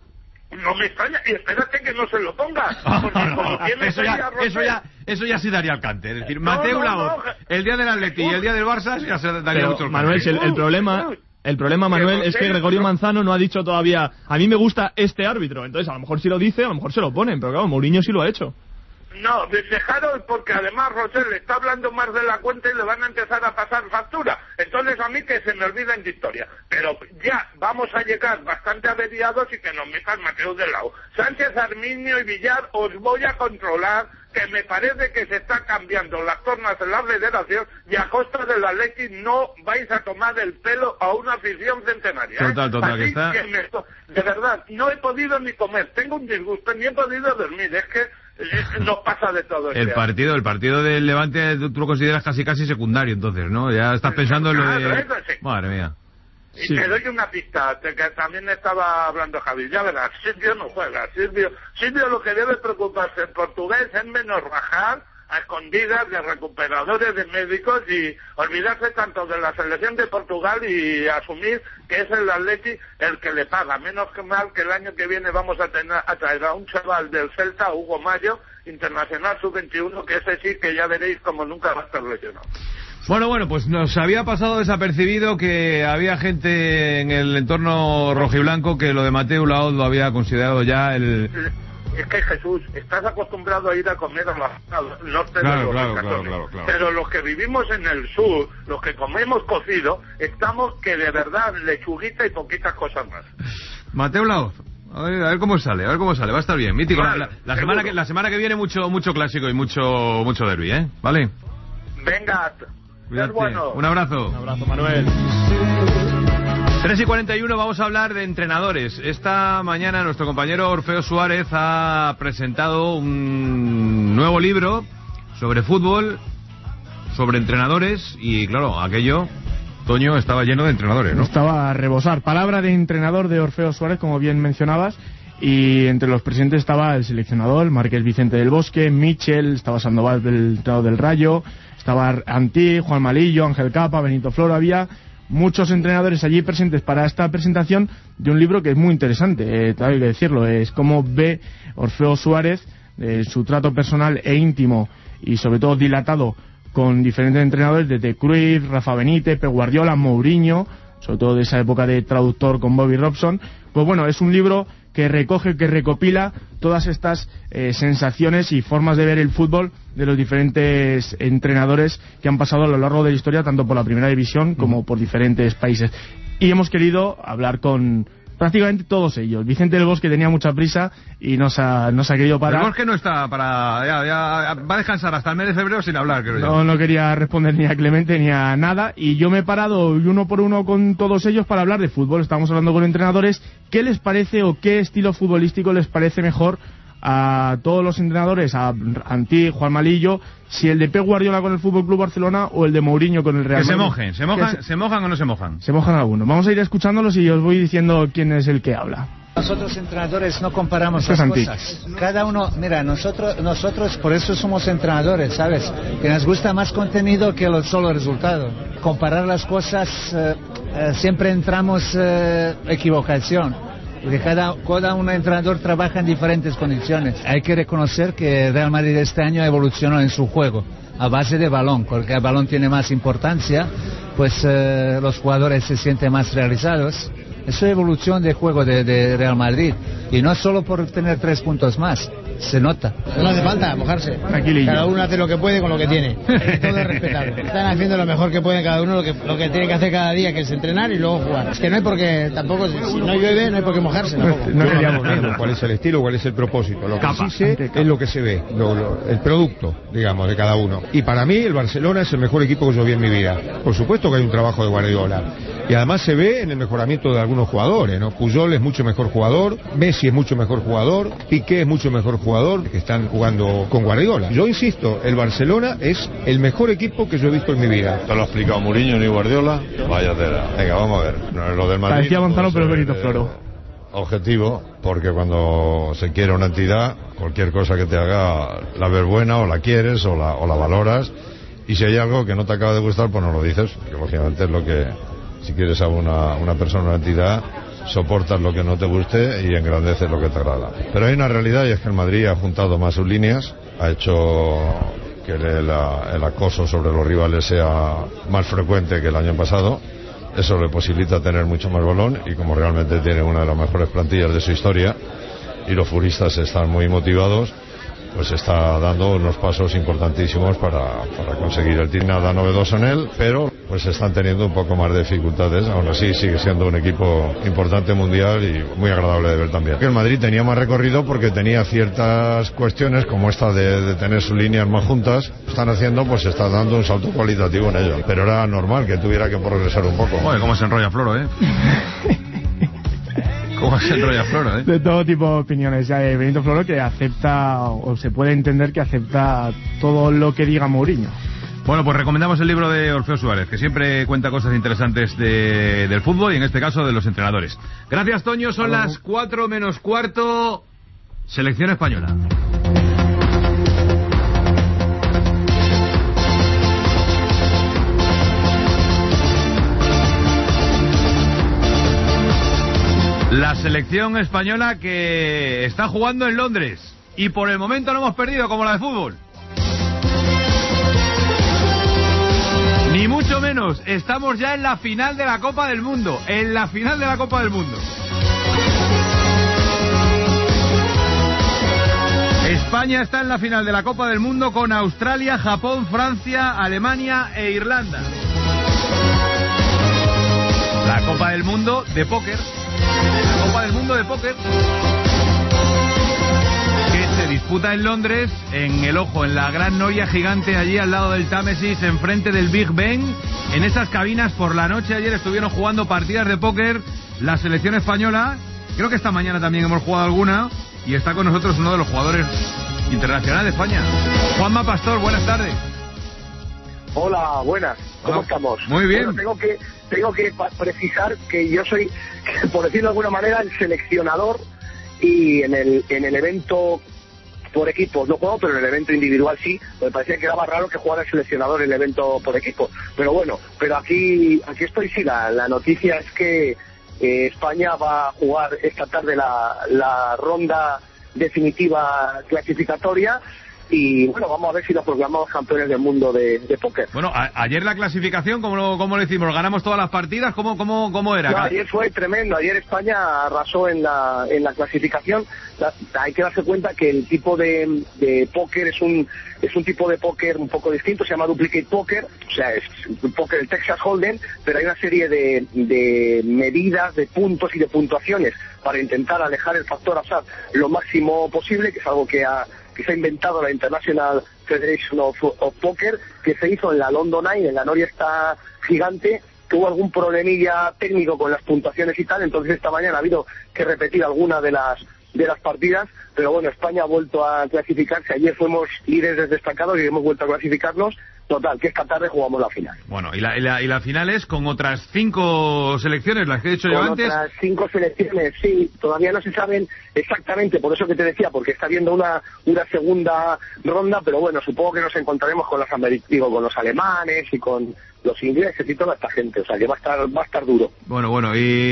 No me extraña, y espérate que no se lo ponga, porque como tiene eso, ya, eso ya eso ya sí daría alcance, es decir, no, Mateu no, Laoz, no, el día del Atleti y el día del Barça ya se daría pero, mucho alcance. Manuel, el, el problema el problema Manuel es que Gregorio Manzano no ha dicho todavía, a mí me gusta este árbitro, entonces a lo mejor si lo dice, a lo mejor se lo ponen, pero claro, Mourinho sí lo ha hecho. no, dejaros, porque además Rosell está hablando más de la cuenta y le van a empezar a pasar factura. Entonces a mí que se me olviden de historia. Pero ya vamos a llegar bastante averiados y que nos metan Mateo de lado. Sánchez, Arminio y Villar, os voy a controlar, que me parece que se están cambiando las tornas en la federación y a costa del Atleti no vais a tomar el pelo a una afición centenaria. ¿eh? Total, total, Así que está... que me... De verdad, no he podido ni comer, tengo un disgusto, ni he podido dormir, es que eh, nos pasa de todo. El partido, el partido del Levante tú, tú lo consideras casi casi secundario, entonces, ¿no? Ya estás pensando en lo de... Madre mía. Y sí. Te doy una pista, que también estaba hablando Javi, ya verás, Silvio no juega, Silvio, Silvio lo que debe preocuparse en portugués es menos bajar a escondidas de recuperadores, de médicos y olvidarse tanto de la selección de Portugal y asumir que es el Atleti el que le paga. Menos que mal que el año que viene vamos a, tener, a traer a un chaval del Celta, Hugo Mayo, internacional sub veintiuno, que ese sí que ya veréis como nunca va a estar lesionado. Bueno, bueno, pues nos había pasado desapercibido que había gente en el entorno rojiblanco que lo de Mateu Laoz lo había considerado ya el... Es que Jesús, estás acostumbrado a ir a comer a la, al norte claro, de los claro, claro, claro, claro. Pero los que vivimos en el sur, los que comemos cocido, estamos que de verdad lechuguita y poquitas cosas más. Mateu Laoz. A ver, a ver cómo sale, a ver cómo sale, va a estar bien, mítico. Vale, la, la, semana que, la semana que viene mucho mucho clásico y mucho mucho derbi, ¿eh? ¿Vale? Venga, ser bueno. Un abrazo. Un abrazo, Manuel. tres y cuarenta y uno, vamos a hablar de entrenadores. Esta mañana nuestro compañero Orfeo Suárez ha presentado un nuevo libro sobre fútbol, sobre entrenadores y claro, aquello... Toño, estaba lleno de entrenadores, ¿no? Estaba a rebosar. Palabra de entrenador de Orfeo Suárez, como bien mencionabas, y entre los presentes estaba el seleccionador, Márquez Vicente del Bosque, Michel, estaba Sandoval, del entrenador del Rayo, estaba Antí, Juan Malillo, Ángel Capa, Benito Floro. Había muchos entrenadores allí presentes para esta presentación de un libro que es muy interesante, eh, hay que decirlo, es cómo ve Orfeo Suárez eh, su trato personal e íntimo y sobre todo dilatado con diferentes entrenadores desde Cruyff, Rafa Benítez, Pep Guardiola, Mourinho, sobre todo de esa época de traductor con Bobby Robson. Pues bueno, es un libro que recoge, que recopila todas estas eh, sensaciones y formas de ver el fútbol de los diferentes entrenadores que han pasado a lo largo de la historia, tanto por la primera división como por diferentes países. Y hemos querido hablar con prácticamente todos ellos. Vicente del Bosque tenía mucha prisa y no se ha, no se ha querido parar. El Bosque no está para... Ya, ya, va a descansar hasta el mes de febrero sin hablar, creo yo. No, no quería responder ni a Clemente ni a nada. Y yo me he parado uno por uno con todos ellos para hablar de fútbol. Estamos hablando con entrenadores. ¿Qué les parece o qué estilo futbolístico les parece mejor a todos los entrenadores, a Antí, Juan Malillo, si el de Pep Guardiola con el F C Barcelona o el de Mourinho con el Real Madrid? Que se mojen, ¿se mojan, se... ¿se mojan o no se mojan? Se mojan algunos. Vamos a ir escuchándolos y os voy diciendo quién es el que habla. Nosotros entrenadores no comparamos las cosas. Cada uno, mira, nosotros, nosotros por eso somos entrenadores, ¿sabes? Que nos gusta más contenido que el solo resultado. Comparar las cosas, eh, eh, siempre entramos eh, equivocación. Porque cada, cada un entrenador trabaja en diferentes condiciones. Hay que reconocer que Real Madrid este año evolucionó en su juego a base de balón, porque el balón tiene más importancia, pues eh, los jugadores se sienten más realizados. Es una evolución de juego de, de Real Madrid, y no solo por tener tres puntos más, se nota. No hace falta mojarse. Tranquilillo. Cada uno hace lo que puede con lo que tiene. Todo es respetable. Están haciendo lo mejor que pueden cada uno, lo que, lo que tiene que hacer cada día, que es entrenar y luego jugar. Es que no hay por qué, tampoco, si no llueve, no hay por qué mojarse. No, no, no, no, cuál es el estilo, cuál es el propósito. Lo que sí sé es lo que se ve, lo, lo, el producto, digamos, de cada uno. Y para mí el Barcelona es el mejor equipo que yo vi en mi vida. Por supuesto que hay un trabajo de Guardiola. Y además se ve en el mejoramiento de algunos jugadores, ¿no? Puyol es mucho mejor jugador, Messi es mucho mejor jugador, Piqué es mucho mejor jugador, que están jugando con Guardiola. Yo insisto, el Barcelona es el mejor equipo que yo he visto en mi vida. ¿Te lo ha explicado Mourinho ni Guardiola? Vaya tela. Venga, vamos a ver. No, lo del Madrid, parecía Gonzalo, pero Benito Floro. Objetivo, porque cuando se quiere una entidad, cualquier cosa que te haga la ves buena, o la quieres, o la, o la valoras, y si hay algo que no te acaba de gustar, pues no lo dices, que lógicamente es lo que... Si quieres a una, una persona, una entidad, soportas lo que no te guste y engrandeces lo que te agrada. Pero hay una realidad, y es que el Madrid ha juntado más sus líneas, ha hecho que el, el acoso sobre los rivales sea más frecuente que el año pasado. Eso le posibilita tener mucho más balón, y como realmente tiene una de las mejores plantillas de su historia y los futbolistas están muy motivados, pues está dando unos pasos importantísimos para, para conseguir el título. Nada novedoso en él, pero pues están teniendo un poco más de dificultades. Aún así sigue siendo un equipo importante mundial y muy agradable de ver también. El Madrid tenía más recorrido porque tenía ciertas cuestiones como esta de, de tener sus líneas más juntas. Están haciendo, pues está dando un salto cualitativo en ello, pero era normal que tuviera que progresar un poco. Joder, cómo se enrolla Floro, ¿eh? ¿Cómo se enrolla Floro, eh? De todo tipo de opiniones. Eh, Benito Floro, que acepta, o se puede entender que acepta todo lo que diga Mourinho. Bueno, pues recomendamos el libro de Orfeo Suárez, que siempre cuenta cosas interesantes de, del fútbol y en este caso de los entrenadores. Gracias, Toño. Son Hola. Las cuatro menos cuarto. Selección española. La selección española que está jugando en Londres y por el momento no hemos perdido como la de fútbol. Ni mucho menos, estamos ya en la final de la Copa del Mundo, en la final de la Copa del Mundo. España está en la final de la Copa del Mundo con Australia, Japón, Francia, Alemania e Irlanda. La Copa del Mundo de póker. La Copa del Mundo de póker que se disputa en Londres, en el ojo, en la gran noria gigante allí al lado del Támesis, enfrente del Big Ben. En esas cabinas por la noche ayer estuvieron jugando partidas de póker la selección española. Creo que esta mañana también hemos jugado alguna y está con nosotros uno de los jugadores internacionales de España, Juanma Pastor. Buenas tardes. Hola, buenas. ¿Cómo Hola. estamos? Muy bien. Bueno, tengo que tengo que precisar que yo soy, por decirlo de alguna manera, el seleccionador, y en el en el evento por equipos no juego, pero en el evento individual sí. Me parecía que era más raro que jugara el seleccionador en el evento por equipo. Pero bueno, pero aquí aquí estoy, sí. La, la noticia es que eh, España va a jugar esta tarde la, la ronda definitiva clasificatoria. Y bueno, vamos a ver si nos proclamamos campeones del mundo de, de póker. Bueno, a, ayer la clasificación, ¿cómo lo, cómo lo hicimos? ¿Ganamos todas las partidas? ¿Cómo, cómo, cómo era? No, ayer fue tremendo. Ayer España arrasó en la, en la clasificación. La, hay que darse cuenta que el tipo de, de póker es un es un tipo de póker un poco distinto. Se llama duplicate póker. O sea, es un póker, el Texas Hold'em, pero hay una serie de, de medidas, de puntos y de puntuaciones para intentar alejar el factor azar lo máximo posible, que es algo que ha que se ha inventado la International Federation of, of Poker, que se hizo en la London Eye, en la noria esta gigante, que hubo algún problemilla técnico con las puntuaciones y tal. Entonces esta mañana ha habido que repetir alguna de las de las partidas, pero bueno, España ha vuelto a clasificarse. Ayer fuimos líderes destacados y hemos vuelto a clasificarnos. Total, que esta tarde jugamos la final. Bueno, y la, y la, y la final es con otras cinco selecciones, las que he dicho yo con antes. Otras cinco selecciones, sí, todavía no se saben exactamente, por eso que te decía, porque está habiendo una una segunda ronda, pero bueno, supongo que nos encontraremos con los ameri- digo, con los alemanes y con los ingleses y toda esta gente, o sea que va a estar va a estar duro. Bueno, bueno,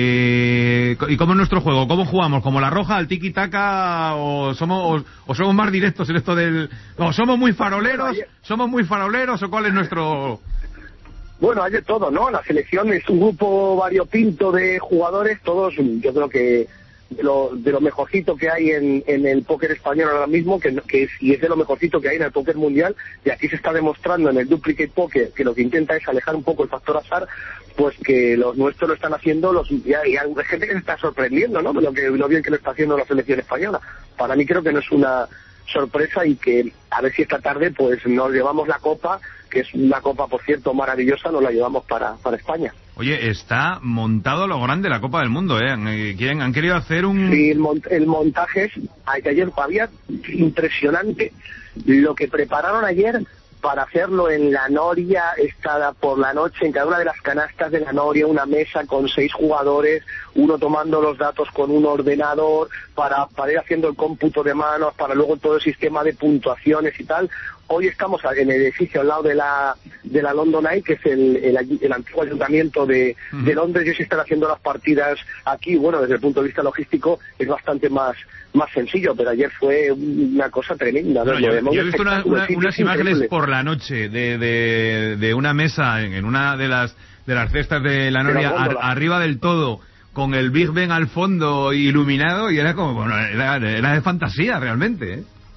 y ¿y cómo es nuestro juego? ¿Cómo jugamos? ¿Como la roja, al tiki-taka, o somos o, o somos más directos en esto del... No, somos muy faroleros, bueno, somos muy faroleros, o cuál es nuestro... Bueno, hay de todo, ¿no? La selección es un grupo variopinto de jugadores, todos, yo creo que de lo, de lo mejorcito que hay en, en el póker español ahora mismo, que, que es, y es de lo mejorcito que hay en el póker mundial, y aquí se está demostrando en el duplicate póker que lo que intenta es alejar un poco el factor azar, pues que los nuestros lo están haciendo, los y hay, y hay gente que se está sorprendiendo, ¿no? Lo, que, lo bien que lo está haciendo la selección española. Para mí creo que no es una sorpresa, y que a ver si esta tarde pues nos llevamos la copa, que es una copa, por cierto, maravillosa, nos la llevamos para, para España. Oye, está montado lo grande la Copa del Mundo, ¿eh? Han, eh, quieren, han querido hacer un... Sí, el, mont el montaje es... Ayer había impresionante lo que prepararon ayer para hacerlo en la noria, esta por la noche, en cada una de las canastas de la noria, una mesa con seis jugadores, uno tomando los datos con un ordenador, para, para ir haciendo el cómputo de manos, para luego todo el sistema de puntuaciones y tal. Hoy estamos en el edificio al lado de la de la London Eye, que es el, el, el antiguo ayuntamiento de, uh-huh. de Londres, y se están haciendo las partidas aquí. Bueno, desde el punto de vista logístico es bastante más más sencillo, pero ayer fue una cosa tremenda. Bueno, yo, yo he visto una, una, sí, unas imágenes increíble. Por la noche de, de, de una mesa en, en una de las de las cestas de la noria, de la arriba del todo, con el Big Ben al fondo iluminado, y era como, bueno, era, era de fantasía realmente, ¿eh?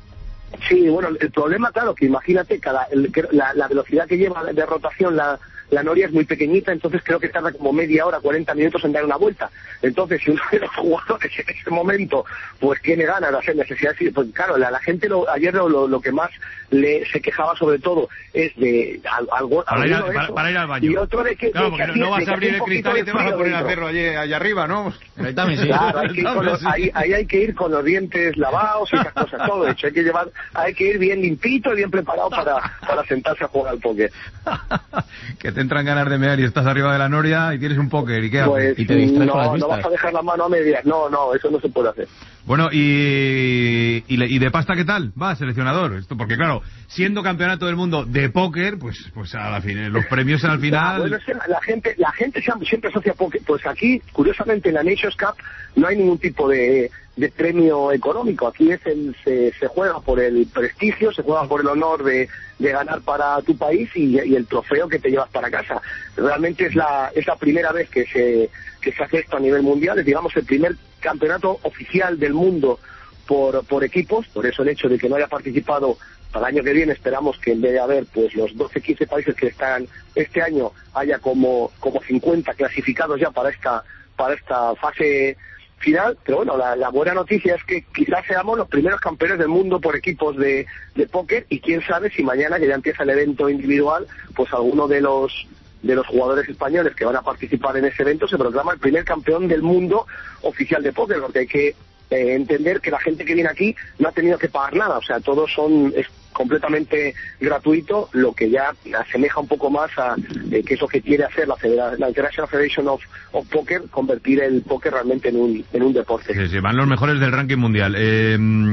Sí, bueno, el problema, claro, que imagínate, cada, el, la, la velocidad que lleva de rotación la, la noria es muy pequeñita, entonces creo que tarda como media hora, cuarenta minutos en dar una vuelta. Entonces, si uno de los jugadores en ese momento, pues tiene ganas de hacer necesidades, pues claro, la, la gente lo, ayer lo, lo, lo que más le se quejaba sobre todo es de algo... Para, ir, a, para, para ir al baño. Y otro de que... Claro, de que porque no, no vas a abrir el cristal y te vas a poner dentro. a hacerlo allí, allá arriba, ¿no? Sí. Claro, hay que ir con los, ahí, ahí hay que ir con los dientes lavados y esas cosas, todo hecho. Hay que llevar, hay que ir bien limpito y bien preparado para, para sentarse a jugar al póker. Que te entran ganas de mear y estás arriba de la noria y tienes un póker, ¿y qué haces? Pues, y te distraes no, con las no vistas. vas a dejar la mano a medias, no, no, eso no se puede hacer. Bueno, y, y, y de pasta, ¿qué tal? Va, seleccionador. Esto, porque claro, siendo campeonato del mundo de póker, pues pues a la fin, los premios al final... Ah, bueno, es que la gente, la gente siempre asocia póker. Pues aquí, curiosamente, en la Nations Cup no hay ningún tipo de, de premio económico. Aquí es el, se, se juega por el prestigio, se juega por el honor de, de ganar para tu país y, y el trofeo que te llevas para casa. Realmente es la, es la primera vez que se, que se hace esto a nivel mundial. Es, digamos, el primer campeonato oficial del mundo por, por equipos. Por eso el hecho de que no haya participado para el año que viene, esperamos que en vez de haber pues los doce, quince países que están este año, haya como, como cincuenta clasificados ya para esta, para esta fase final. Pero bueno, la, la buena noticia es que quizás seamos los primeros campeones del mundo por equipos de, de póker, y quién sabe si mañana, que ya empieza el evento individual, pues alguno de los de los jugadores españoles que van a participar en ese evento se proclama el primer campeón del mundo oficial de póker, porque hay que eh, entender que la gente que viene aquí no ha tenido que pagar nada, o sea, todos son es completamente gratuito, lo que ya asemeja un poco más a eh, que es lo que quiere hacer la, Federa la International Federation of, of Poker, convertir el póker realmente en un, en un deporte. Sí, sí, van los mejores del ranking mundial. Eh...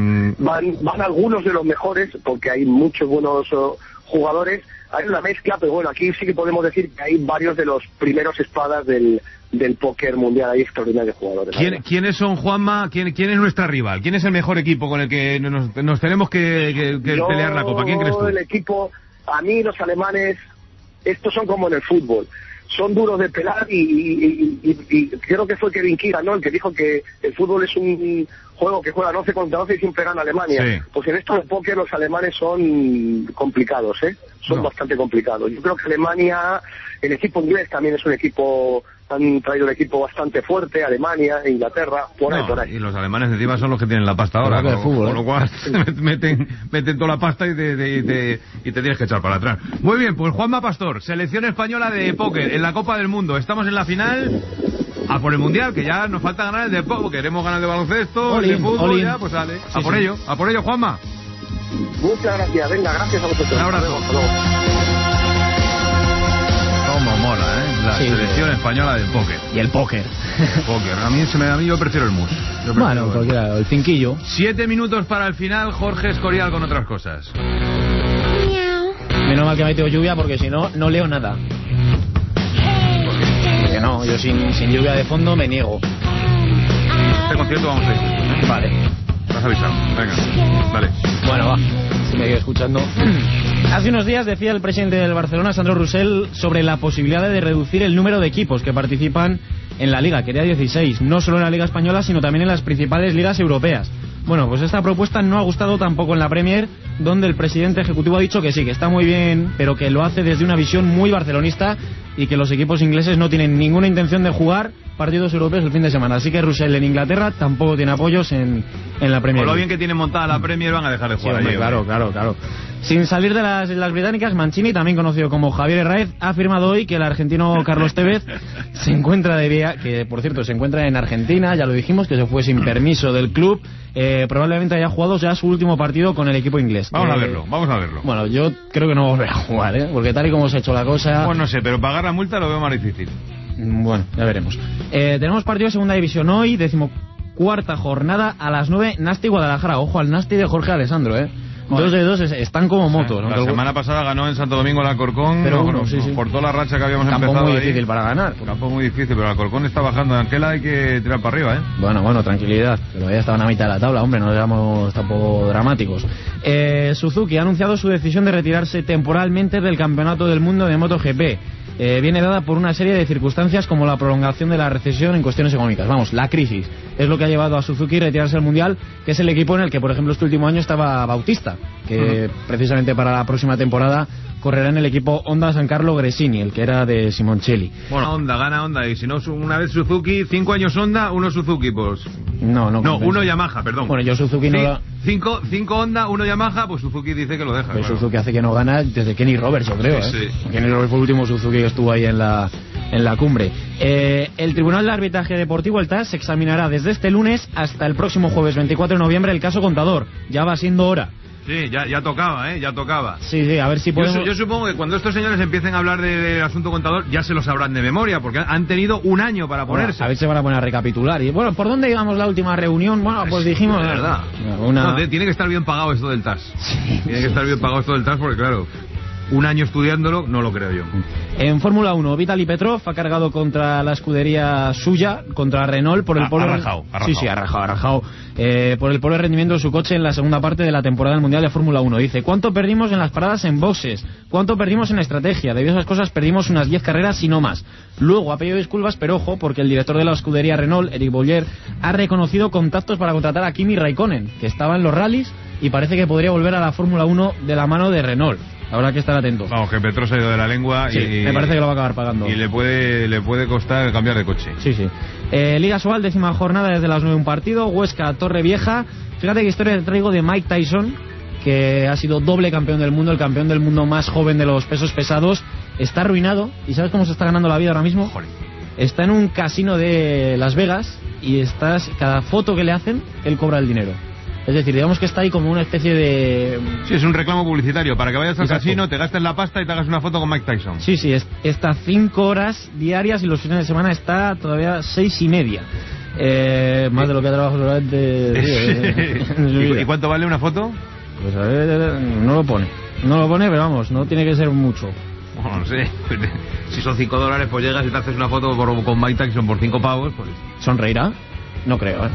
Van, van algunos de los mejores, porque hay muchos buenos uh, jugadores. Hay una mezcla, pero bueno, aquí sí que podemos decir que hay varios de los primeros espadas del, del póker mundial. Hay extraordinarios jugadores. ¿Quién, ¿Quiénes son, Juanma? ¿Quién, ¿Quién es nuestra rival? ¿Quién es el mejor equipo con el que nos, nos tenemos que, que, que Yo, pelear la copa? ¿Quién crees tú? El equipo, a mí los alemanes, estos son como en el fútbol. Son duros de pelar y, y, y, y creo que fue Kevin Keegan, ¿no?, el que dijo que el fútbol es un juego que juega once contra once y siempre gana Alemania. Sí. Pues en esto de póker los alemanes son complicados, ¿eh? Son no. bastante complicados. Yo creo que Alemania, el equipo inglés también es un equipo, han traído un equipo bastante fuerte, Alemania, Inglaterra, por ahí, no, por ahí. Y los alemanes encima son los que tienen la pasta ahora, con, fútbol, con lo cual meten, meten toda la pasta y te, te, te, y te tienes que echar para atrás. Muy bien, pues Juanma Pastor, selección española de póker en la Copa del Mundo. Estamos en la final a por el Mundial, que ya nos falta ganar el de póker. Queremos ganar el de baloncesto, olin, el de fútbol, olin. ya, pues dale. Sí, a por sí. ello, a por ello, Juanma. Muchas gracias, venga, gracias a vosotros. Un abrazo. Hasta luego. Cómo mola, ¿eh? La sí, selección sí. española del póker. Y el póker. El póker. A mí, se me, a mí yo prefiero el mus. Yo prefiero bueno, cualquiera, el cinquillo. Siete minutos para el final, Jorge Escorial con otras cosas. Menos mal que ha metido lluvia, porque si no, no leo nada. Porque no, yo sin, sin lluvia de fondo me niego. Este concierto vamos a ir. ¿eh? Vale. Estás avisado. Venga, vale. Bueno, va. Si me quedo escuchando. Hace unos días decía el presidente del Barcelona, Sandro Roussel, sobre la posibilidad de reducir el número de equipos que participan en la Liga. Quería dieciséis, no solo en la Liga Española, sino también en las principales ligas europeas. Bueno, pues esta propuesta no ha gustado tampoco en la Premier, donde el presidente ejecutivo ha dicho que sí, que está muy bien, pero que lo hace desde una visión muy barcelonista y que los equipos ingleses no tienen ninguna intención de jugar partidos europeos el fin de semana. Así que Roussel en Inglaterra tampoco tiene apoyos en, en la Premier. Por lo bien que tiene montada la Premier, van a dejar de jugar. Sí, hombre, allí, claro, claro, claro. Sin salir de las, de las británicas, Mancini, también conocido como Javier Herráez, ha afirmado hoy que el argentino Carlos Tevez se encuentra de vía, que por cierto se encuentra en Argentina, ya lo dijimos, que se fue sin permiso del club. Eh, probablemente haya jugado ya su último partido con el equipo inglés. Vamos eh, a verlo, vamos a verlo. Bueno, yo creo que no volverá a jugar, ¿eh? Porque tal y como se ha hecho la cosa... Pues no sé, pero pagar la multa lo veo más difícil. Bueno, ya veremos. Eh, tenemos partido de segunda división hoy, decimocuarta jornada a las nueve, Nasti Guadalajara. Ojo al Nasti de Jorge Alessandro, ¿eh? Dos de dos están como motos. La ¿no? semana pasada ganó en Santo Domingo el Alcorcón, pero bueno, sí, sí. cortó la racha que habíamos campo empezado muy ahí. difícil para ganar. Campo muy difícil, pero el Alcorcón está bajando. En Anquela hay que tirar para arriba, ¿eh? Bueno, bueno, tranquilidad. Pero ya estaban a mitad de la tabla, hombre, no seamos tampoco dramáticos. Eh, Suzuki ha anunciado su decisión de retirarse temporalmente del Campeonato del Mundo de MotoGP. eh, viene dada por una serie de circunstancias como la prolongación de la recesión en cuestiones económicas. Vamos, la crisis es lo que ha llevado a Suzuki a retirarse del Mundial, que es el equipo en el que, por ejemplo, este último año estaba Bautista, que uh-huh. precisamente para la próxima temporada correrá en el equipo Honda San Carlo Gresini, el que era de Simoncelli. Bueno, Honda, gana Honda, y si no, una vez Suzuki, cinco años Honda, uno Suzuki, pues... No, no. No, uno Yamaha, perdón. Bueno, yo Suzuki no... La... Cinco, cinco Honda, uno Yamaha, pues Suzuki dice que lo deja. Pues claro. Suzuki hace que no gana desde Kenny Roberts, yo creo, sí, ¿eh? Sí. Kenny Roberts fue el último Suzuki que estuvo ahí en la, en la cumbre. Eh, el Tribunal de Arbitraje Deportivo, el T A S, examinará desde este lunes hasta el próximo jueves veinticuatro de noviembre el caso Contador. Ya va siendo hora. Sí, ya, ya tocaba, ¿eh? Ya tocaba. Sí, sí, a ver si podemos... Yo, yo supongo que cuando estos señores empiecen a hablar del de asunto Contador ya se lo sabrán de memoria, porque han tenido un año para ponerse. Bueno, a ver si se van a poner a recapitular. Y bueno, ¿por dónde íbamos la última reunión? Bueno, pues dijimos... De verdad. Una... No, tiene que estar bien pagado esto del T A S. Sí, tiene que estar bien pagado esto del T A S porque, claro... Un año estudiándolo, no lo creo yo. En Fórmula uno, Vitaly Petrov ha cargado contra la escudería suya, contra Renault, por el ha, pobre... Ha rajado, ha rajado. Sí, sí, ha rajado, ha rajado. Eh, por el pobre rendimiento de su coche en la segunda parte de la temporada del Mundial de Fórmula uno. Dice, ¿cuánto perdimos en las paradas en boxes? ¿Cuánto perdimos en estrategia? Debido a esas cosas perdimos unas diez carreras y no más. Luego ha pedido disculpas, pero ojo, porque el director de la escudería Renault, Eric Boyer, ha reconocido contactos para contratar a Kimi Raikkonen, que estaba en los rallies y parece que podría volver a la Fórmula uno de la mano de Renault. Habrá que estar atentos. Vamos, que Petrov se ha ido de la lengua sí, y... me parece que lo va a acabar pagando. Y le puede le puede costar cambiar de coche. Sí, sí. Eh, Liga Sobal, décima jornada desde las nueve un partido. Huesca, Torrevieja. Fíjate qué historia traigo de Mike Tyson, que ha sido doble campeón del mundo, el campeón del mundo más joven de los pesos pesados. Está arruinado. ¿Y sabes cómo se está ganando la vida ahora mismo? Joder. Está en un casino de Las Vegas y estás, cada foto que le hacen, él cobra el dinero. Es decir, digamos que está ahí como una especie de... Sí, es un reclamo publicitario, para que vayas al Exacto. casino, te gastes la pasta y te hagas una foto con Mike Tyson. Sí, sí, es, está cinco horas diarias y los fines de semana está todavía seis y media. Eh, más de lo que ha trabajado solamente... ¿Y, ¿Y cuánto vale una foto? Pues a ver, no lo pone. No lo pone, pero vamos, no tiene que ser mucho. Bueno, no sé. Si son cinco dólares, pues llegas y te haces una foto por, con Mike Tyson por cinco pavos, pues... ¿Sonreirá? No creo, ¿eh?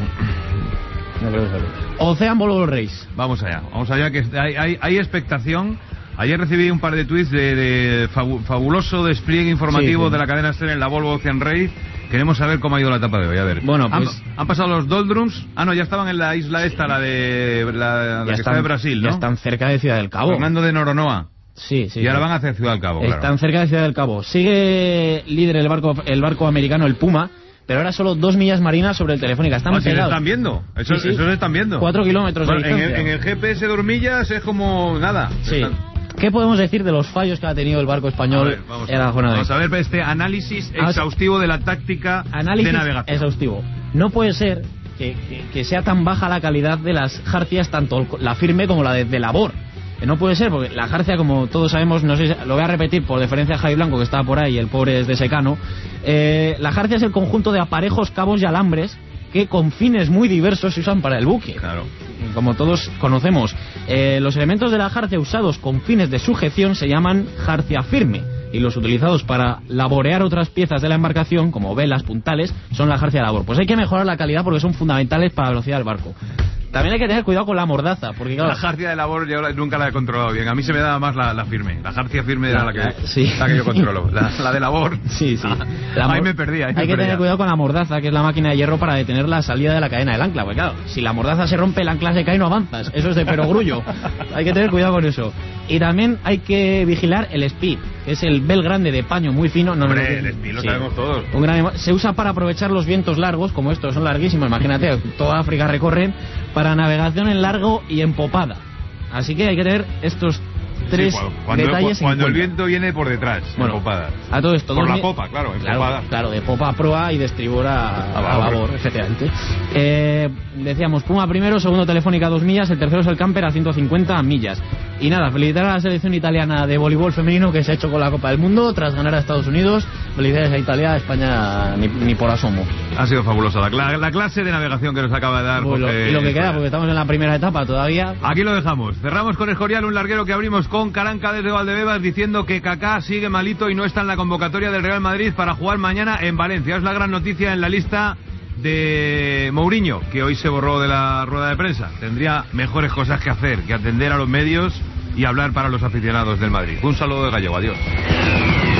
No creo que sea. Ocean Volvo Race. Vamos allá, vamos allá, que hay, hay, hay expectación. Ayer recibí un par de tweets de, de fabuloso despliegue informativo sí, sí. de la cadena SER en la Volvo Ocean Race. Queremos saber cómo ha ido la etapa de hoy, a ver. Bueno, pues... ¿Han, han pasado los doldrums? Ah, no, ya estaban en la isla esta, la de la, la que están, está de Brasil, ¿no? Ya están cerca de Ciudad del Cabo. Fernando de Noronoa. Sí, sí. Y ahora sí. van hacia Ciudad del Cabo, Están claro. cerca de Ciudad del Cabo. Sigue líder el barco, el barco americano, el Puma, pero ahora solo dos millas marinas sobre el Telefónica. Están ah, pegados. ¿Se están viendo? Eso, sí, sí. eso se están viendo. Cuatro kilómetros bueno, de en distancia. el, en el G P S de hormillas es como nada. Sí. Están... ¿Qué podemos decir de los fallos que ha tenido el barco español ver, vamos en la jornada? Vamos a ver este análisis exhaustivo de la táctica análisis de navegación. Exhaustivo. No puede ser que, que, que sea tan baja la calidad de las jarcias, tanto la firme como la de, de labor. No puede ser, porque la jarcia, como todos sabemos, no sé, lo voy a repetir por deferencia a Javi Blanco, que estaba por ahí, el pobre es de secano. Eh, la jarcia es el conjunto de aparejos, cabos y alambres que con fines muy diversos se usan para el buque. Claro. Como todos conocemos, eh, los elementos de la jarcia usados con fines de sujeción se llaman jarcia firme, y los utilizados para laborear otras piezas de la embarcación, como velas, puntales, son la jarcia de labor. Pues hay que mejorar la calidad porque son fundamentales para la velocidad del barco. También hay que tener cuidado con la mordaza, porque claro, la jarcia de labor yo nunca la he controlado bien. A mí se me daba más la, la firme. La jarcia firme era la, la que, sí. la que yo controlo. La, la de labor. Sí, sí. La, ahí me perdí. Ahí hay me que perdía. tener cuidado con la mordaza, que es la máquina de hierro para detener la salida de la cadena del ancla. Porque claro, si la mordaza se rompe, el ancla se cae y no avanzas. Eso es de perogrullo. Hay que tener cuidado con eso. Y también hay que vigilar el speed, que es el vel grande de paño muy fino. No, Hombre, no, no, el speed lo sí. sabemos todos. Un gran, se usa para aprovechar los vientos largos, como estos son larguísimos. Imagínate, toda África recorren, para navegación en largo y en popada. Así que hay que tener estos tres sí, cuando, cuando, detalles cuando en el viento viene por detrás, bueno, en popada. A todo esto. Por la mi... popa, claro, en claro, popada. Claro, de popa a proa y de estribor a, a babor, babor efectivamente. Eh, decíamos, Puma primero, segundo Telefónica dos millas, el tercero es el Camper a ciento cincuenta millas. Y nada, felicitar a la selección italiana de voleibol femenino que se ha hecho con la Copa del Mundo tras ganar a Estados Unidos. Felicidades a Italia, a España ni, ni por asomo. Ha sido fabulosa la, la clase de navegación que nos acaba de dar. Pues Jorge, lo, y lo que queda, porque estamos en la primera etapa todavía. Aquí lo dejamos. Cerramos con Escorial, un larguero que abrimos con Caranca desde Valdebebas, diciendo que Kaká sigue malito y no está en la convocatoria del Real Madrid para jugar mañana en Valencia. Es la gran noticia en la lista de Mourinho, que hoy se borró de la rueda de prensa. Tendría mejores cosas que hacer que atender a los medios y hablar para los aficionados del Madrid. Un saludo de Gallego, adiós.